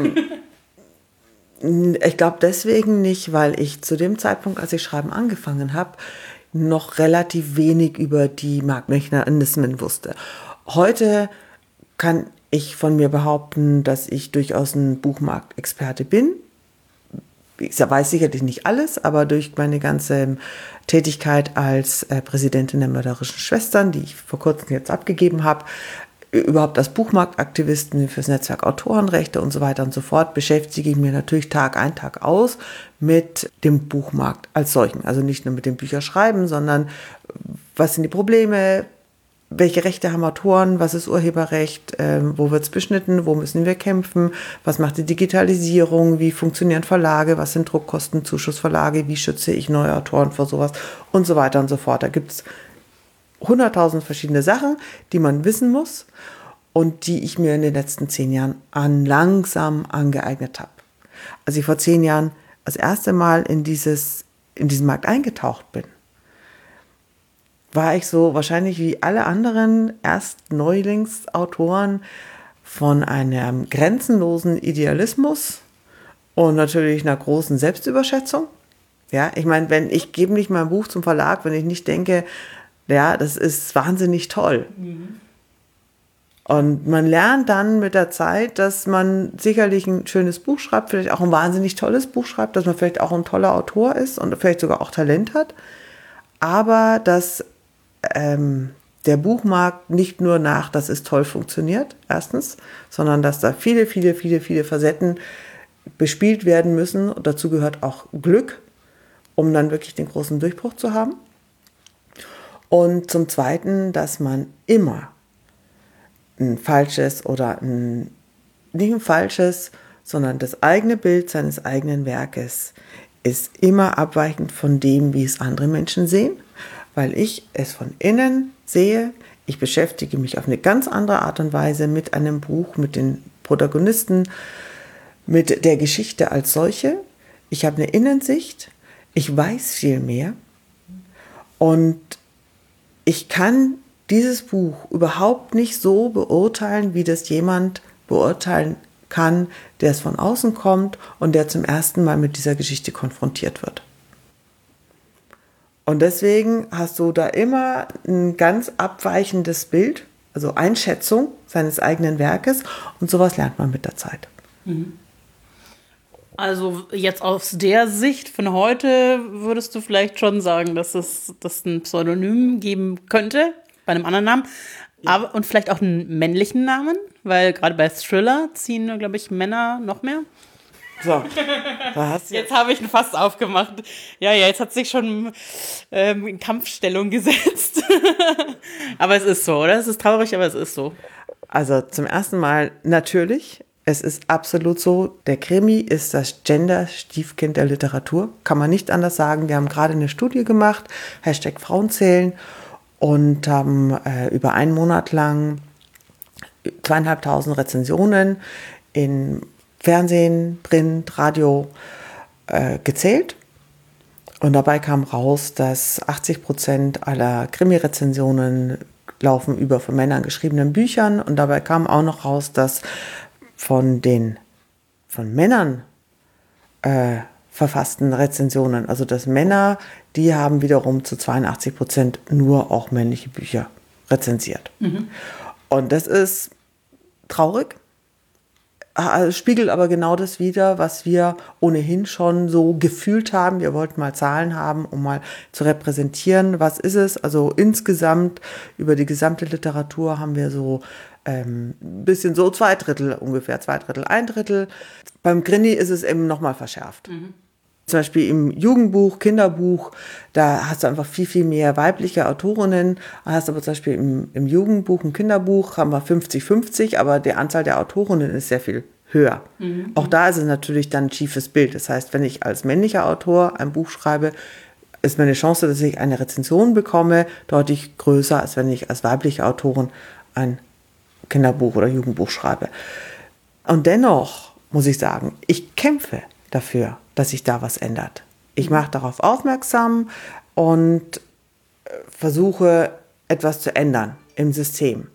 Speaker 1: Ich glaube deswegen nicht, weil ich zu dem Zeitpunkt, als ich Schreiben angefangen habe, noch relativ wenig über die Marktmechanismen wusste. Heute kann ich von mir behaupten, dass ich durchaus ein Buchmarktexperte bin. Ich weiß sicherlich nicht alles, aber durch meine ganze Tätigkeit als Präsidentin der Mörderischen Schwestern, die ich vor kurzem jetzt abgegeben habe, überhaupt als Buchmarktaktivistin fürs Netzwerk Autorenrechte und so weiter und so fort beschäftige ich mich natürlich Tag ein, Tag aus mit dem Buchmarkt als solchen. Also nicht nur mit dem Bücherschreiben, sondern was sind die Probleme, welche Rechte haben Autoren, was ist Urheberrecht, wo wird es beschnitten, wo müssen wir kämpfen, was macht die Digitalisierung, wie funktionieren Verlage, was sind Druckkosten, Zuschussverlage, wie schütze ich neue Autoren vor sowas und so weiter und so fort. Da gibt es 100.000 verschiedene Sachen, die man wissen muss und die ich mir in den letzten 10 Jahren langsam angeeignet habe. Als ich vor 10 Jahren das erste Mal in diesen Markt eingetaucht bin, war ich so wahrscheinlich wie alle anderen Erstneulingsautoren von einem grenzenlosen Idealismus und natürlich einer großen Selbstüberschätzung. Ja, ich meine, ich gebe nicht mein Buch zum Verlag, wenn ich nicht denke, ja, das ist wahnsinnig toll. Mhm. Und man lernt dann mit der Zeit, dass man sicherlich ein schönes Buch schreibt, vielleicht auch ein wahnsinnig tolles Buch schreibt, dass man vielleicht auch ein toller Autor ist und vielleicht sogar auch Talent hat, aber dass der Buchmarkt nicht nur nach, dass es toll funktioniert, erstens, sondern dass da viele, viele, viele, viele Facetten bespielt werden müssen. Und dazu gehört auch Glück, um dann wirklich den großen Durchbruch zu haben. Und zum Zweiten, dass man immer ein falsches oder nicht ein falsches, sondern das eigene Bild seines eigenen Werkes ist immer abweichend von dem, wie es andere Menschen sehen, weil ich es von innen sehe. Ich beschäftige mich auf eine ganz andere Art und Weise mit einem Buch, mit den Protagonisten, mit der Geschichte als solche. Ich habe eine Innensicht, ich weiß viel mehr und ich kann dieses Buch überhaupt nicht so beurteilen, wie das jemand beurteilen kann, der es von außen kommt und der zum ersten Mal mit dieser Geschichte konfrontiert wird. Und deswegen hast du da immer ein ganz abweichendes Bild, also Einschätzung seines eigenen Werkes und sowas lernt man mit der Zeit.
Speaker 3: Also jetzt aus der Sicht von heute würdest du vielleicht schon sagen, dass es ein Pseudonym geben könnte, bei einem anderen Namen, ja. Und vielleicht auch einen männlichen Namen, weil gerade bei Thriller ziehen, glaube ich, Männer noch mehr.
Speaker 1: So, da hast du
Speaker 3: jetzt habe ich ihn fast aufgemacht. Ja, jetzt hat sich schon in Kampfstellung gesetzt. Aber es ist so, oder? Es ist traurig, aber es ist so.
Speaker 1: Also zum ersten Mal natürlich, es ist absolut so, der Krimi ist das Gender-Stiefkind der Literatur. Kann man nicht anders sagen. Wir haben gerade eine Studie gemacht, #Frauenzählen, und haben über einen Monat lang 2.500 Rezensionen in Fernsehen, Print, Radio gezählt. Und dabei kam raus, dass 80% aller Krimi-Rezensionen laufen über von Männern geschriebenen Büchern. Und dabei kam auch noch raus, dass von Männern verfassten Rezensionen, also dass Männer, die haben wiederum zu 82% nur auch männliche Bücher rezensiert. Mhm. Und das ist traurig. Spiegelt aber genau das wider, was wir ohnehin schon so gefühlt haben. Wir wollten mal Zahlen haben, um mal zu repräsentieren, was ist es. Also insgesamt über die gesamte Literatur haben wir so ein bisschen so 2/3 ungefähr, 2/3, 1/3. Beim Krimi ist es eben nochmal verschärft. Mhm. Zum Beispiel im Jugendbuch, Kinderbuch, da hast du einfach viel, viel mehr weibliche Autorinnen. Hast aber zum Beispiel im Jugendbuch, im Kinderbuch haben wir 50-50, aber die Anzahl der Autorinnen ist sehr viel höher. Mhm. Auch da ist es natürlich dann ein schiefes Bild. Das heißt, wenn ich als männlicher Autor ein Buch schreibe, ist meine Chance, dass ich eine Rezension bekomme, deutlich größer, als wenn ich als weibliche Autorin ein Kinderbuch oder Jugendbuch schreibe. Und dennoch muss ich sagen, ich kämpfe dafür, dass sich da was ändert. Ich mache darauf aufmerksam und versuche, etwas zu ändern im System.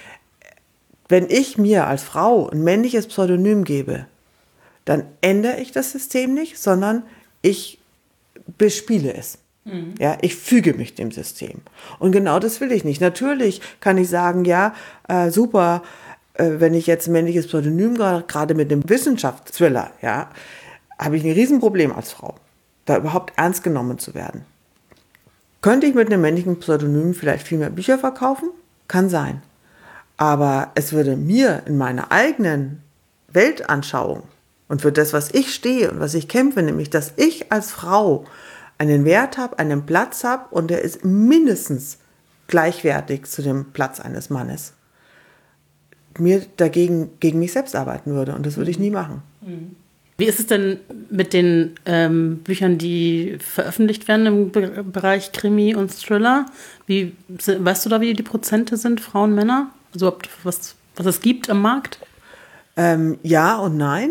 Speaker 1: Wenn ich mir als Frau ein männliches Pseudonym gebe, dann ändere ich das System nicht, sondern ich bespiele es. Mhm. Ja, ich füge mich dem System. Und genau das will ich nicht. Natürlich kann ich sagen, ja, super, wenn ich jetzt ein männliches Pseudonym gerade mit dem Wissenschaftsthriller, ja, habe ich ein Riesenproblem als Frau, da überhaupt ernst genommen zu werden. Könnte ich mit einem männlichen Pseudonym vielleicht viel mehr Bücher verkaufen? Kann sein. Aber es würde mir in meiner eigenen Weltanschauung und für das, was ich stehe und was ich kämpfe, nämlich, dass ich als Frau einen Wert habe, einen Platz habe und der ist mindestens gleichwertig zu dem Platz eines Mannes, mir dagegen gegen mich selbst arbeiten würde. Und das würde ich nie machen.
Speaker 3: Wie ist es denn mit den Büchern, die veröffentlicht werden im Bereich Krimi und Thriller? Weißt du da, wie die Prozente sind, Frauen, Männer? Also was es gibt am Markt?
Speaker 1: Ja und nein.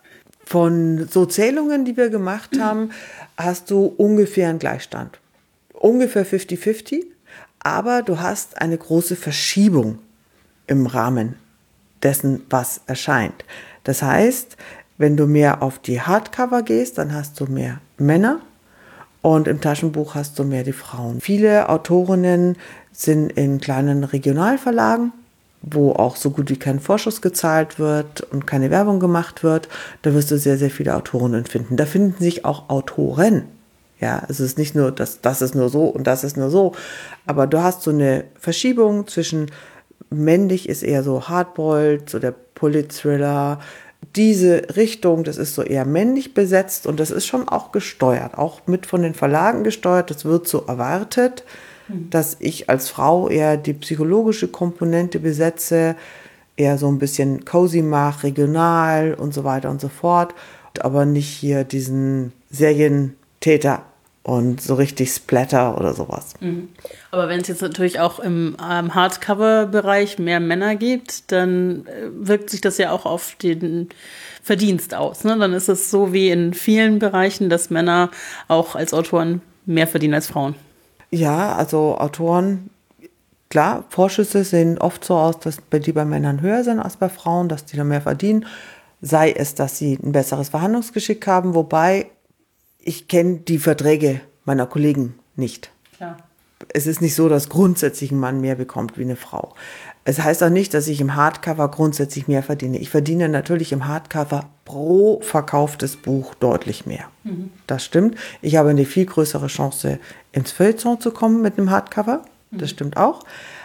Speaker 1: Von so Zählungen, die wir gemacht haben, hast du ungefähr einen Gleichstand. Ungefähr 50-50. Aber du hast eine große Verschiebung im Rahmen dessen, was erscheint. Das heißt, wenn du mehr auf die Hardcover gehst, dann hast du mehr Männer und im Taschenbuch hast du mehr die Frauen. Viele Autorinnen sind in kleinen Regionalverlagen, wo auch so gut wie kein Vorschuss gezahlt wird und keine Werbung gemacht wird. Da wirst du sehr, sehr viele Autorinnen finden. Da finden sich auch Autoren. Ja, es ist nicht nur, das ist nur so und das ist nur so. Aber du hast so eine Verschiebung zwischen männlich ist eher so Hardboiled, so der Polit-Thriller. Diese Richtung, das ist so eher männlich besetzt und das ist schon auch gesteuert, auch mit von den Verlagen gesteuert. Das wird so erwartet, dass ich als Frau eher die psychologische Komponente besetze, eher so ein bisschen cozy mache, regional und so weiter und so fort, aber nicht hier diesen Serientäter und so richtig Splatter oder sowas.
Speaker 3: Aber wenn es jetzt natürlich auch im Hardcover-Bereich mehr Männer gibt, dann wirkt sich das ja auch auf den Verdienst aus. Ne? Dann ist es so wie in vielen Bereichen, dass Männer auch als Autoren mehr verdienen als Frauen.
Speaker 1: Ja, also Autoren, klar, Vorschüsse sehen oft so aus, dass die bei Männern höher sind als bei Frauen, dass die da mehr verdienen. Sei es, dass sie ein besseres Verhandlungsgeschick haben, wobei ich kenne die Verträge meiner Kollegen nicht.
Speaker 3: Klar.
Speaker 1: Es ist nicht so, dass grundsätzlich ein Mann mehr bekommt wie eine Frau. Es heißt auch nicht, dass ich im Hardcover grundsätzlich mehr verdiene. Ich verdiene natürlich im Hardcover pro verkauftes Buch deutlich mehr. Das stimmt. Ich habe eine viel größere Chance, ins Feuilleton zu kommen mit einem Hardcover. Das stimmt auch.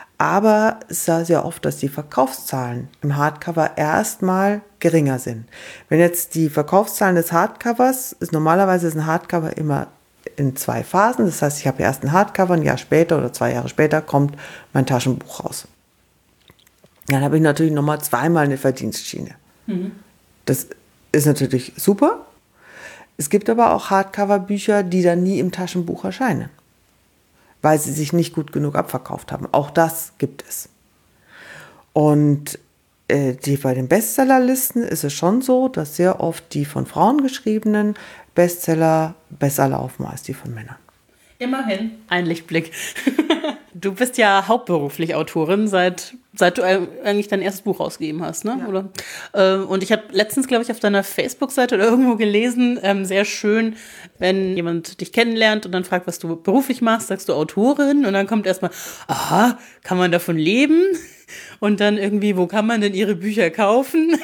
Speaker 1: Aber es ist sehr oft, dass die Verkaufszahlen im Hardcover erstmal geringer sind. Wenn jetzt die Verkaufszahlen des Hardcovers, normalerweise ist ein Hardcover immer in 2 Phasen. Das heißt, ich habe erst ein Hardcover, ein Jahr später oder 2 Jahre später kommt mein Taschenbuch raus. Dann habe ich natürlich nochmal zweimal eine Verdienstschiene. Das ist natürlich super. Es gibt aber auch Hardcover-Bücher, die dann nie im Taschenbuch erscheinen, weil sie sich nicht gut genug abverkauft haben. Auch das gibt es. Und bei den Bestsellerlisten ist es schon so, dass sehr oft die von Frauen geschriebenen Bestseller besser laufen als die von Männern.
Speaker 3: Immerhin ein Lichtblick. Du bist ja hauptberuflich Autorin, seit du eigentlich dein erstes Buch rausgegeben hast, ne?
Speaker 1: Ja.
Speaker 3: Oder? Und ich habe letztens, glaube ich, auf deiner Facebook-Seite oder irgendwo gelesen, sehr schön, wenn jemand dich kennenlernt und dann fragt, was du beruflich machst, sagst du Autorin und dann kommt erstmal, aha, kann man davon leben? Und dann irgendwie, wo kann man denn ihre Bücher kaufen?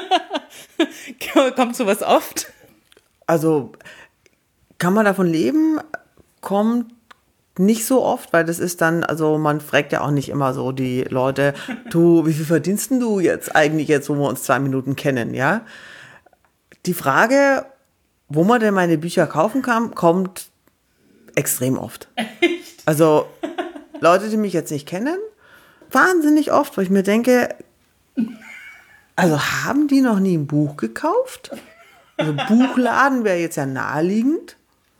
Speaker 3: Kommt sowas oft?
Speaker 1: Also kann man davon leben, kommt nicht so oft, weil das ist dann, also man fragt ja auch nicht immer so die Leute, du, wie viel verdienst denn du jetzt eigentlich wo wir uns 2 Minuten kennen, ja? Die Frage, wo man denn meine Bücher kaufen kann, kommt extrem oft.
Speaker 3: Echt?
Speaker 1: Also Leute, die mich jetzt nicht kennen, wahnsinnig oft, wo ich mir denke, also haben die noch nie ein Buch gekauft? Also Buchladen wäre jetzt ja naheliegend.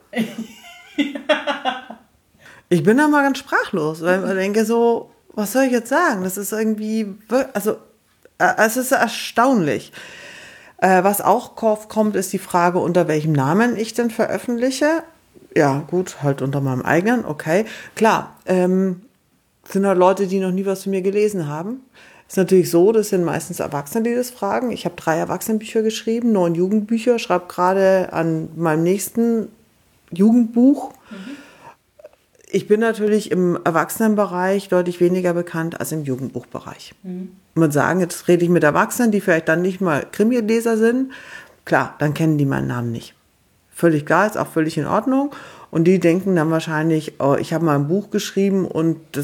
Speaker 1: Ich bin da mal ganz sprachlos, weil ich denke so, was soll ich jetzt sagen? Das ist irgendwie, also es ist erstaunlich. Was auch kommt, ist die Frage, unter welchem Namen ich denn veröffentliche. Ja, gut, halt unter meinem eigenen, okay. Klar, sind halt Leute, die noch nie was von mir gelesen haben. Ist natürlich so, das sind meistens Erwachsene, die das fragen. Ich habe 3 Erwachsenenbücher geschrieben, 9 Jugendbücher, schreibe gerade an meinem nächsten Jugendbuch. Ich bin natürlich im Erwachsenenbereich deutlich weniger bekannt als im Jugendbuchbereich. Man sagen, jetzt rede ich mit Erwachsenen, die vielleicht dann nicht mal Krimi-Leser sind. Klar, dann kennen die meinen Namen nicht. Völlig klar, ist auch völlig in Ordnung. Und die denken dann wahrscheinlich, oh, ich habe mal ein Buch geschrieben und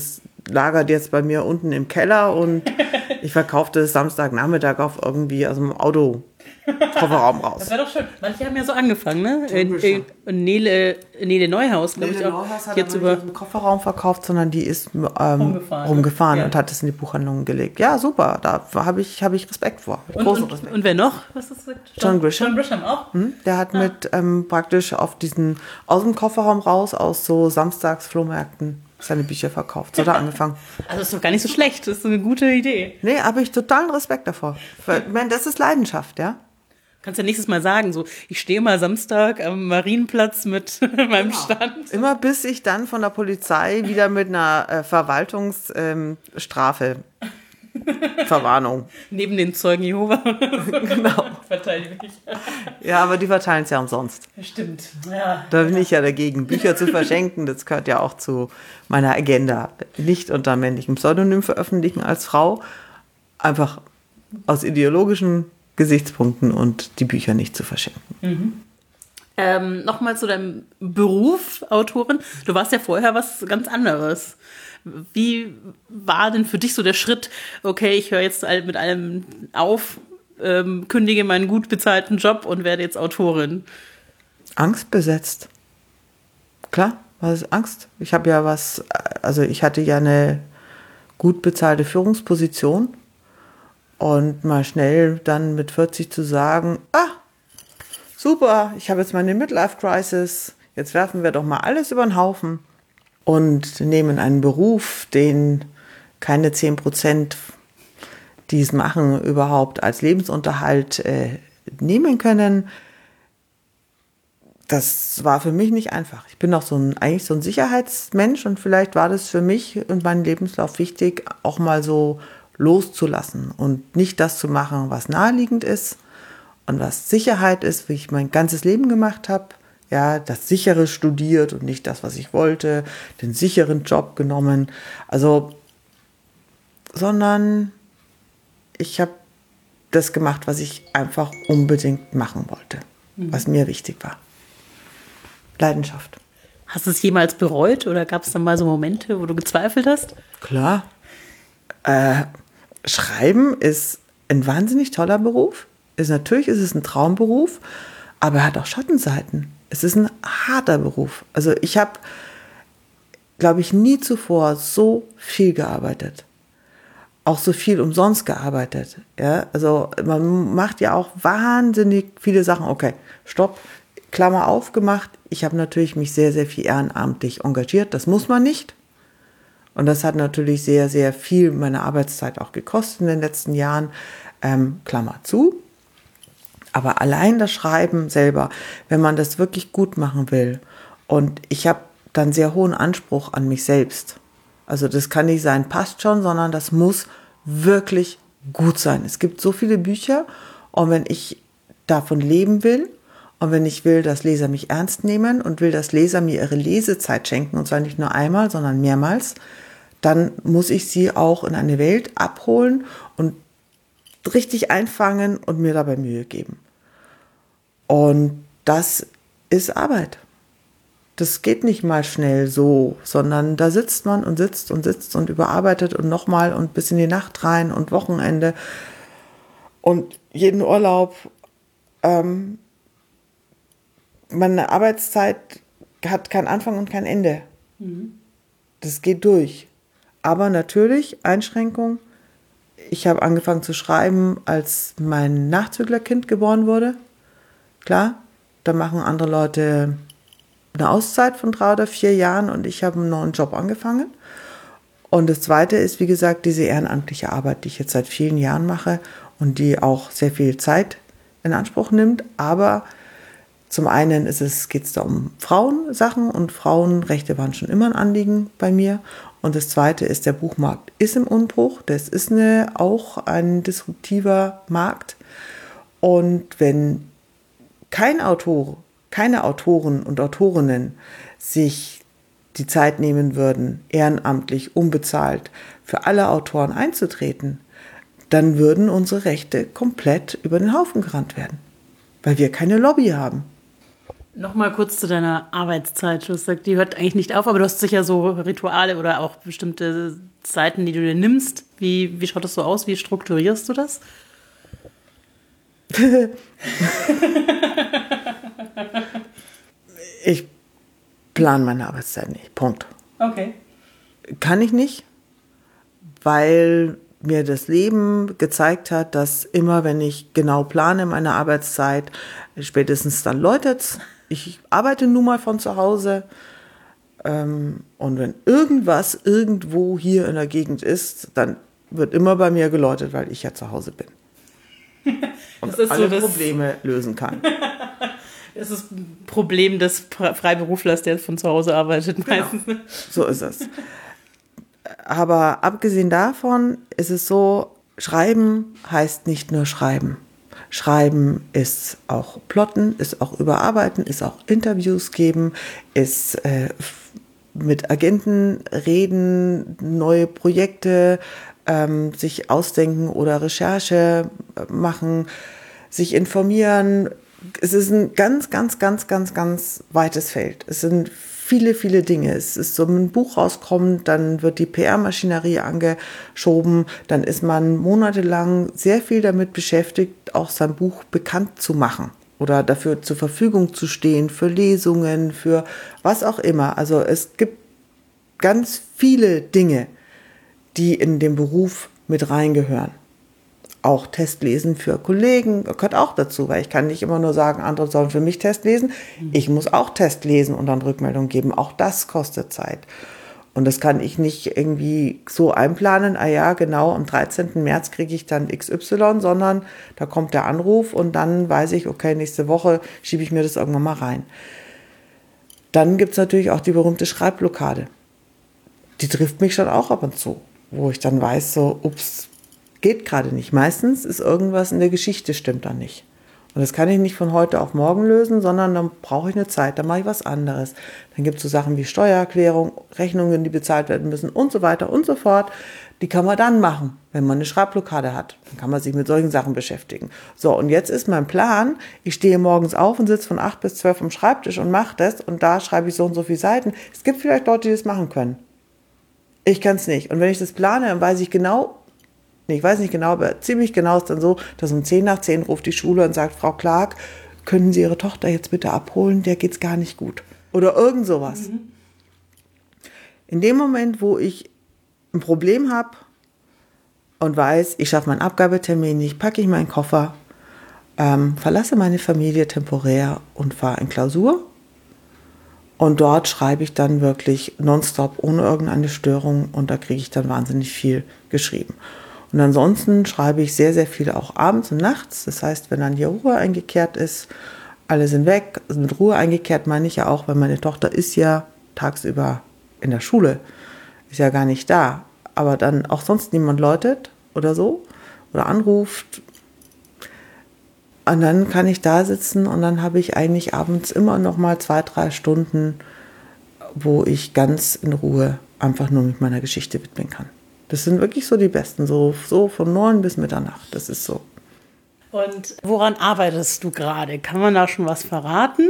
Speaker 1: lagert jetzt bei mir unten im Keller und ich verkaufe das Samstagnachmittag auf irgendwie aus dem Auto-Kofferraum raus.
Speaker 3: Das wäre doch schön. Manche haben ja so angefangen, ne?
Speaker 1: Typisch.
Speaker 3: Nele Neuhaus, glaube ich
Speaker 1: Nele
Speaker 3: auch.
Speaker 1: Neuhaus hat
Speaker 3: Jetzt
Speaker 1: aber nicht aus dem Kofferraum verkauft, sondern die ist rumgefahren
Speaker 3: Ja.
Speaker 1: und hat es in die Buchhandlung gelegt. Ja, super, da habe ich Respekt vor. Großen Respekt.
Speaker 3: Und wer noch? Was hast du gesagt?
Speaker 1: John Grisham.
Speaker 3: John Grisham auch?
Speaker 1: Der hat mit praktisch auf diesen, aus dem Kofferraum raus, aus so Samstags-Flohmärkten seine Bücher verkauft. So hat er angefangen.
Speaker 3: Also ist doch gar nicht so schlecht. Das ist eine gute Idee.
Speaker 1: Nee, habe ich totalen Respekt davor. Ich meine, das ist Leidenschaft, ja.
Speaker 3: Kannst ja nächstes Mal sagen, so, ich stehe mal Samstag am Marienplatz mit meinem Stand.
Speaker 1: Immer bis ich dann von der Polizei wieder mit einer Verwaltungsstrafe Verwarnung.
Speaker 3: Neben den Zeugen Jehova.
Speaker 1: Genau.
Speaker 3: Verteidige ich.
Speaker 1: Ja, aber die verteilen es ja umsonst.
Speaker 3: Stimmt. Ja.
Speaker 1: Da bin ich ja dagegen. Bücher zu verschenken, das gehört ja auch zu meiner Agenda. Nicht unter männlichem Pseudonym veröffentlichen als Frau. Einfach aus ideologischen Gesichtspunkten und die Bücher nicht zu verschenken.
Speaker 3: Nochmal zu deinem Beruf, Autorin. Du warst ja vorher was ganz anderes. Wie war denn für dich so der Schritt, okay, ich höre jetzt mit allem auf, kündige meinen gut bezahlten Job und werde jetzt Autorin?
Speaker 1: Angst besetzt. Klar, war es Angst. Ich hatte ja eine gut bezahlte Führungsposition und mal schnell dann mit 40 zu sagen, super, ich habe jetzt meine Midlife-Crisis, jetzt werfen wir doch mal alles über den Haufen und nehmen einen Beruf, den keine 10%, die es machen, überhaupt als Lebensunterhalt nehmen können. Das war für mich nicht einfach. Ich bin auch eigentlich so ein Sicherheitsmensch und vielleicht war das für mich und meinen Lebenslauf wichtig, auch mal so loszulassen und nicht das zu machen, was naheliegend ist und was Sicherheit ist, wie ich mein ganzes Leben gemacht habe. Ja, das Sichere studiert und nicht das, was ich wollte, den sicheren Job genommen. Sondern ich habe das gemacht, was ich einfach unbedingt machen wollte, was mir wichtig war. Leidenschaft.
Speaker 3: Hast du es jemals bereut oder gab es dann mal so Momente, wo du gezweifelt hast?
Speaker 1: Klar. Schreiben ist ein wahnsinnig toller Beruf. Natürlich ist es ein Traumberuf, aber er hat auch Schattenseiten. Es ist ein harter Beruf. Also ich habe, glaube ich, nie zuvor so viel gearbeitet. Auch so viel umsonst gearbeitet. Ja? Also man macht ja auch wahnsinnig viele Sachen. Okay, stopp, Klammer aufgemacht. Ich habe natürlich mich sehr, sehr viel ehrenamtlich engagiert. Das muss man nicht. Und das hat natürlich sehr, sehr viel meine Arbeitszeit auch gekostet in den letzten Jahren. Klammer zu. Aber allein das Schreiben selber, wenn man das wirklich gut machen will, und ich habe dann sehr hohen Anspruch an mich selbst. Also das kann nicht sein, passt schon, sondern das muss wirklich gut sein. Es gibt so viele Bücher und wenn ich davon leben will und wenn ich will, dass Leser mich ernst nehmen und will, dass Leser mir ihre Lesezeit schenken, und zwar nicht nur einmal, sondern mehrmals, dann muss ich sie auch in eine Welt abholen und richtig einfangen und mir dabei Mühe geben. Und das ist Arbeit. Das geht nicht mal schnell so, sondern da sitzt man und sitzt und sitzt und überarbeitet und nochmal und bis in die Nacht rein und Wochenende und jeden Urlaub. Meine Arbeitszeit hat keinen Anfang und kein Ende. Das geht durch. Aber natürlich, Einschränkung. Ich habe angefangen zu schreiben, als mein Nachzüglerkind geboren wurde. Klar, da machen andere Leute eine Auszeit von 3 oder 4 Jahren und ich habe einen neuen Job angefangen. Und das Zweite ist, wie gesagt, diese ehrenamtliche Arbeit, die ich jetzt seit vielen Jahren mache und die auch sehr viel Zeit in Anspruch nimmt. Aber zum einen geht es da um Frauensachen und Frauenrechte waren schon immer ein Anliegen bei mir. Und das Zweite ist, der Buchmarkt ist im Umbruch. Das ist auch ein disruptiver Markt. Und wenn keine Autoren und Autorinnen sich die Zeit nehmen würden, ehrenamtlich, unbezahlt für alle Autoren einzutreten, dann würden unsere Rechte komplett über den Haufen gerannt werden, weil wir keine Lobby haben.
Speaker 3: Nochmal kurz zu deiner Arbeitszeit. Du hast gesagt, die hört eigentlich nicht auf, aber du hast sicher so Rituale oder auch bestimmte Zeiten, die du dir nimmst. Wie schaut das so aus? Wie strukturierst du das?
Speaker 1: Ich plane meine Arbeitszeit nicht. Punkt.
Speaker 3: Okay.
Speaker 1: Kann ich nicht, weil mir das Leben gezeigt hat, dass immer, wenn ich genau plane meine Arbeitszeit, spätestens dann läutet's. Ich arbeite nun mal von zu Hause. Und wenn irgendwas irgendwo hier in der Gegend ist, dann wird immer bei mir geläutet, weil ich ja zu Hause bin. Und
Speaker 3: Das ist
Speaker 1: alle
Speaker 3: so das-
Speaker 1: Probleme lösen kann.
Speaker 3: Das ist ein Problem des Freiberuflers, der von zu Hause arbeitet meistens.
Speaker 1: So ist es. Aber abgesehen davon ist es so, Schreiben heißt nicht nur Schreiben. Schreiben ist auch Plotten, ist auch Überarbeiten, ist auch Interviews geben, ist mit Agenten reden, neue Projekte sich ausdenken oder Recherche machen, sich informieren. Es ist ein ganz, ganz, ganz, ganz, ganz weites Feld. Es sind viele, viele Dinge. Es ist so, ein Buch rauskommt, dann wird die PR-Maschinerie angeschoben, dann ist man monatelang sehr viel damit beschäftigt, auch sein Buch bekannt zu machen oder dafür zur Verfügung zu stehen, für Lesungen, für was auch immer. Also es gibt ganz viele Dinge, die in den Beruf mit reingehören. Auch Testlesen für Kollegen gehört auch dazu, weil ich kann nicht immer nur sagen, andere sollen für mich Test lesen. Ich muss auch Test lesen und dann Rückmeldung geben. Auch das kostet Zeit. Und das kann ich nicht irgendwie so einplanen, genau, am 13. März kriege ich dann XY, sondern da kommt der Anruf und dann weiß ich, okay, nächste Woche schiebe ich mir das irgendwann mal rein. Dann gibt es natürlich auch die berühmte Schreibblockade. Die trifft mich schon auch ab und zu, wo ich dann weiß, so, ups, geht gerade nicht. Meistens ist irgendwas in der Geschichte stimmt dann nicht. Und das kann ich nicht von heute auf morgen lösen, sondern dann brauche ich eine Zeit, dann mache ich was anderes. Dann gibt es so Sachen wie Steuererklärung, Rechnungen, die bezahlt werden müssen und so weiter und so fort. Die kann man dann machen, wenn man eine Schreibblockade hat. Dann kann man sich mit solchen Sachen beschäftigen. So, und jetzt ist mein Plan, ich stehe morgens auf und sitze von 8 bis 12 am Schreibtisch und mache das und da schreibe ich so und so viele Seiten. Es gibt vielleicht Leute, die das machen können. Ich kann es nicht. Und wenn ich das plane, dann weiß ich genau, ich weiß nicht genau, aber ziemlich genau ist dann so, dass um 10 nach 10 ruft die Schule und sagt, Frau Clark, können Sie Ihre Tochter jetzt bitte abholen? Der geht's gar nicht gut. Oder irgend sowas. In dem Moment, wo ich ein Problem habe und weiß, ich schaffe meinen Abgabetermin nicht, packe ich meinen Koffer, verlasse meine Familie temporär und fahre in Klausur. Und dort schreibe ich dann wirklich nonstop, ohne irgendeine Störung. Und da kriege ich dann wahnsinnig viel geschrieben. Und ansonsten schreibe ich sehr, sehr viel auch abends und nachts. Das heißt, wenn dann hier Ruhe eingekehrt ist, alle sind weg. Also mit Ruhe eingekehrt meine ich ja auch, weil meine Tochter ist ja tagsüber in der Schule, ist ja gar nicht da. Aber dann auch sonst niemand läutet oder so oder anruft. Und dann kann ich da sitzen und dann habe ich eigentlich abends immer noch mal 2-3 Stunden, wo ich ganz in Ruhe einfach nur mit meiner Geschichte widmen kann. Das sind wirklich so die besten, so von 9 bis Mitternacht, das ist so.
Speaker 3: Und woran arbeitest du gerade? Kann man da schon was verraten?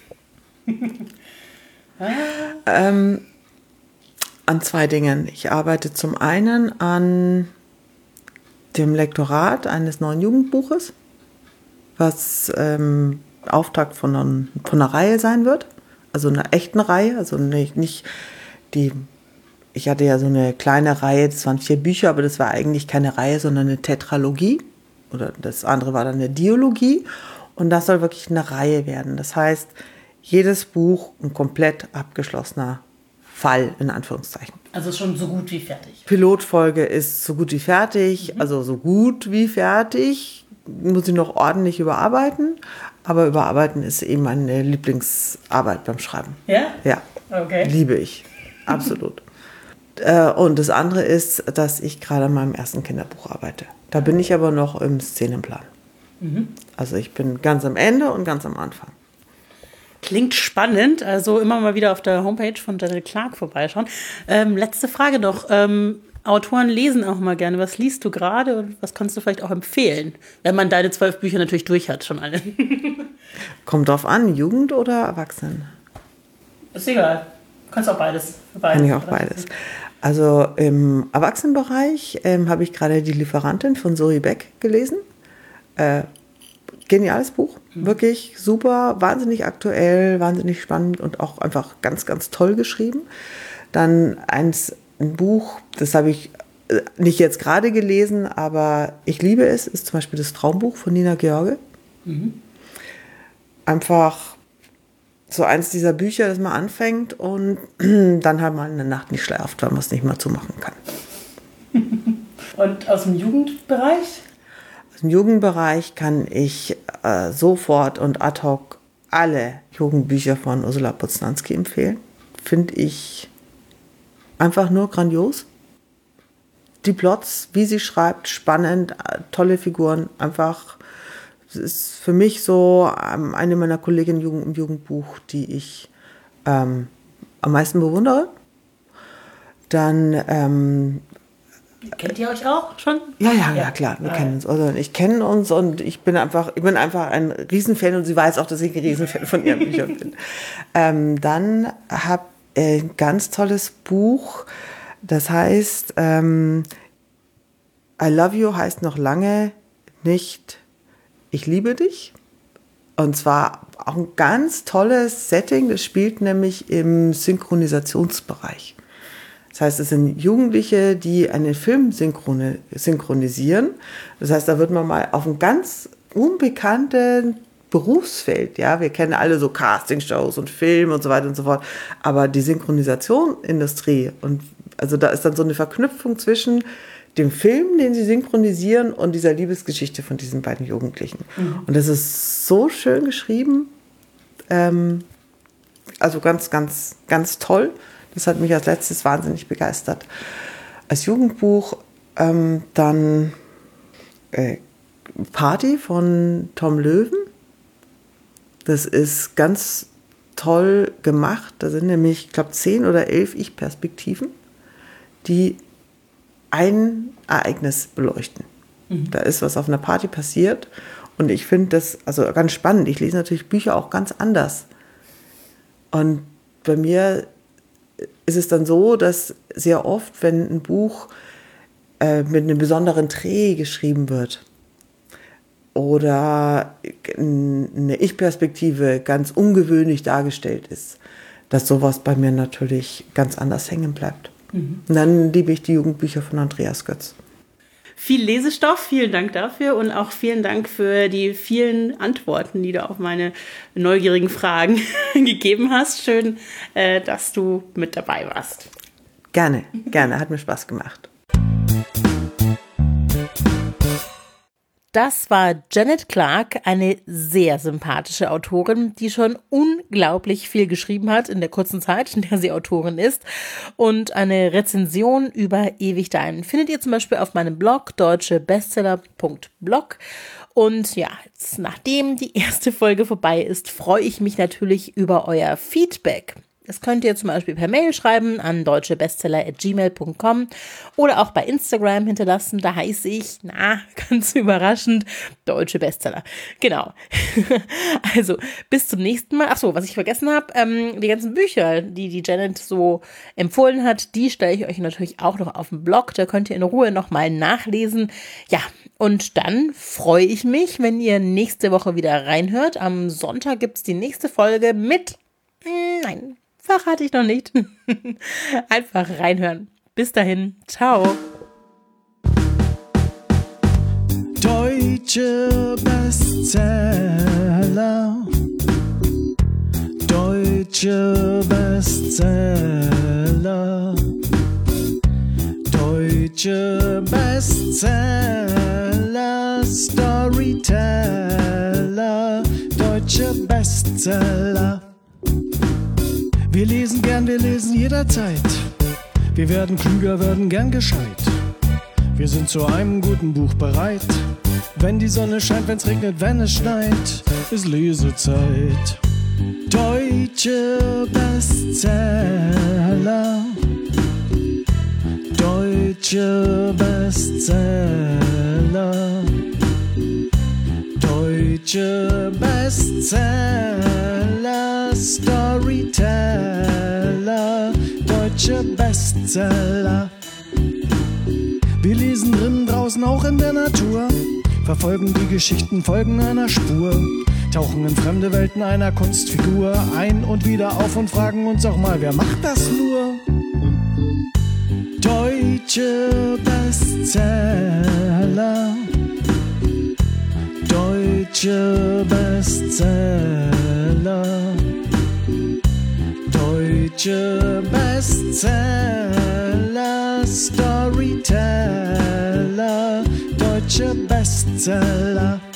Speaker 1: An 2 Dingen. Ich arbeite zum einen an dem Lektorat eines neuen Jugendbuches, was Auftakt von einer Reihe sein wird, also einer echten Reihe, also nicht die. Ich hatte ja so eine kleine Reihe, das waren 4 Bücher, aber das war eigentlich keine Reihe, sondern eine Tetralogie. Oder das andere war dann eine Dialogie. Und das soll wirklich eine Reihe werden. Das heißt, jedes Buch ein komplett abgeschlossener Fall, in Anführungszeichen.
Speaker 3: Also schon so gut wie fertig.
Speaker 1: Pilotfolge ist so gut wie fertig, also so gut wie fertig. Muss ich noch ordentlich überarbeiten. Aber überarbeiten ist eben meine Lieblingsarbeit beim Schreiben.
Speaker 3: Ja?
Speaker 1: Ja,
Speaker 3: Okay.
Speaker 1: liebe ich. Absolut. Und das andere ist, dass ich gerade an meinem ersten Kinderbuch arbeite. Da bin ich aber noch im Szenenplan. Also ich bin ganz am Ende und ganz am Anfang.
Speaker 3: Klingt spannend, also immer mal wieder auf der Homepage von Daniel Clark vorbeischauen. Letzte Frage noch. Autoren lesen auch mal gerne. Was liest du gerade und was kannst du vielleicht auch empfehlen? Wenn man deine 12 Bücher natürlich durch hat, schon alle.
Speaker 1: Kommt drauf an, Jugend oder Erwachsenen?
Speaker 3: Ist egal. Du kannst auch beides.
Speaker 1: Kann ich auch beides. Also im Erwachsenenbereich habe ich gerade Die Lieferantin von Zoe Beck gelesen. Geniales Buch, wirklich super, wahnsinnig aktuell, wahnsinnig spannend und auch einfach ganz, ganz toll geschrieben. Dann ein Buch, das habe ich nicht jetzt gerade gelesen, aber ich liebe es, ist zum Beispiel das Traumbuch von Nina George. Einfach so eins dieser Bücher, das man anfängt und dann halt mal eine Nacht nicht schläft, weil man es nicht mehr zumachen kann.
Speaker 3: Und aus dem Jugendbereich?
Speaker 1: Aus dem Jugendbereich kann ich sofort und ad hoc alle Jugendbücher von Ursula Poznanski empfehlen. Finde ich einfach nur grandios. Die Plots, wie sie schreibt, spannend, tolle Figuren, einfach. Es ist für mich so eine meiner Kolleginnen im Jugendbuch, die ich am meisten bewundere. Dann
Speaker 3: kennt ihr euch auch schon?
Speaker 1: Ja, klar, wir kennen uns. Also ich kenne uns und ich bin einfach ein Riesenfan und sie weiß auch, dass ich ein Riesenfan von ihren Büchern bin. Dann habe ich ein ganz tolles Buch, das heißt I Love You heißt noch lange nicht Ich liebe dich. Und zwar auch ein ganz tolles Setting, das spielt nämlich im Synchronisationsbereich. Das heißt, es sind Jugendliche, die einen Film synchronisieren. Das heißt, da wird man mal auf ein ganz unbekanntes Berufsfeld, ja, wir kennen alle so Castingshows und Film und so weiter und so fort, aber die Synchronisationsindustrie und also da ist dann so eine Verknüpfung zwischen dem Film, den sie synchronisieren und dieser Liebesgeschichte von diesen beiden Jugendlichen. Und das ist so schön geschrieben, also ganz, ganz, ganz toll. Das hat mich als letztes wahnsinnig begeistert. Als Jugendbuch dann Party von Tom Löwen. Das ist ganz toll gemacht. Da sind nämlich, ich glaube, 10 oder 11 Ich-Perspektiven, die ein Ereignis beleuchten. Da ist was auf einer Party passiert und ich finde das also ganz spannend. Ich lese natürlich Bücher auch ganz anders. Und bei mir ist es dann so, dass sehr oft, wenn ein Buch mit einem besonderen Dreh geschrieben wird oder eine Ich-Perspektive ganz ungewöhnlich dargestellt ist, dass sowas bei mir natürlich ganz anders hängen bleibt. Und dann liebe ich die Jugendbücher von Andreas Götz.
Speaker 4: Viel Lesestoff, vielen Dank dafür und auch vielen Dank für die vielen Antworten, die du auf meine neugierigen Fragen gegeben hast. Schön, dass du mit dabei warst.
Speaker 1: Gerne, hat mir Spaß gemacht.
Speaker 3: Das war Janet Clarke, eine sehr sympathische Autorin, die schon unglaublich viel geschrieben hat in der kurzen Zeit, in der sie Autorin ist. Und eine Rezension über Ewig Dein findet ihr zum Beispiel auf meinem Blog deutschebestseller.blog. Und ja, jetzt, nachdem die erste Folge vorbei ist, freue ich mich natürlich über euer Feedback. Das könnt ihr zum Beispiel per Mail schreiben an deutschebestseller@gmail.com oder auch bei Instagram hinterlassen. Da heiße ich, ganz überraschend, Deutsche Bestseller. Genau. Also, bis zum nächsten Mal. Ach so, was ich vergessen habe, die ganzen Bücher, die Janet so empfohlen hat, die stelle ich euch natürlich auch noch auf dem Blog. Da könnt ihr in Ruhe nochmal nachlesen. Ja, und dann freue ich mich, wenn ihr nächste Woche wieder reinhört. Am Sonntag gibt es die nächste Folge mit... Nein, verrate ich noch nicht. Einfach reinhören. Bis dahin. Ciao.
Speaker 2: Deutsche Bestseller. Deutsche Bestseller. Deutsche Bestseller. Storyteller. Deutsche Bestseller. Wir lesen gern, wir lesen jederzeit. Wir werden klüger, werden gern gescheit. Wir sind zu einem guten Buch bereit. Wenn die Sonne scheint, wenn's regnet, wenn es schneit, ist Lesezeit. Deutsche Bestseller. Deutsche Bestseller. Deutsche Deutsche Bestseller, Storyteller, deutsche Bestseller. Wir lesen drinnen, draußen, auch in der Natur, verfolgen die Geschichten, folgen einer Spur, tauchen in fremde Welten einer Kunstfigur ein und wieder auf und fragen uns auch mal, wer macht das nur? Deutsche Bestseller, deutsche Bestseller, deutsche Bestseller, Storyteller, deutsche Bestseller.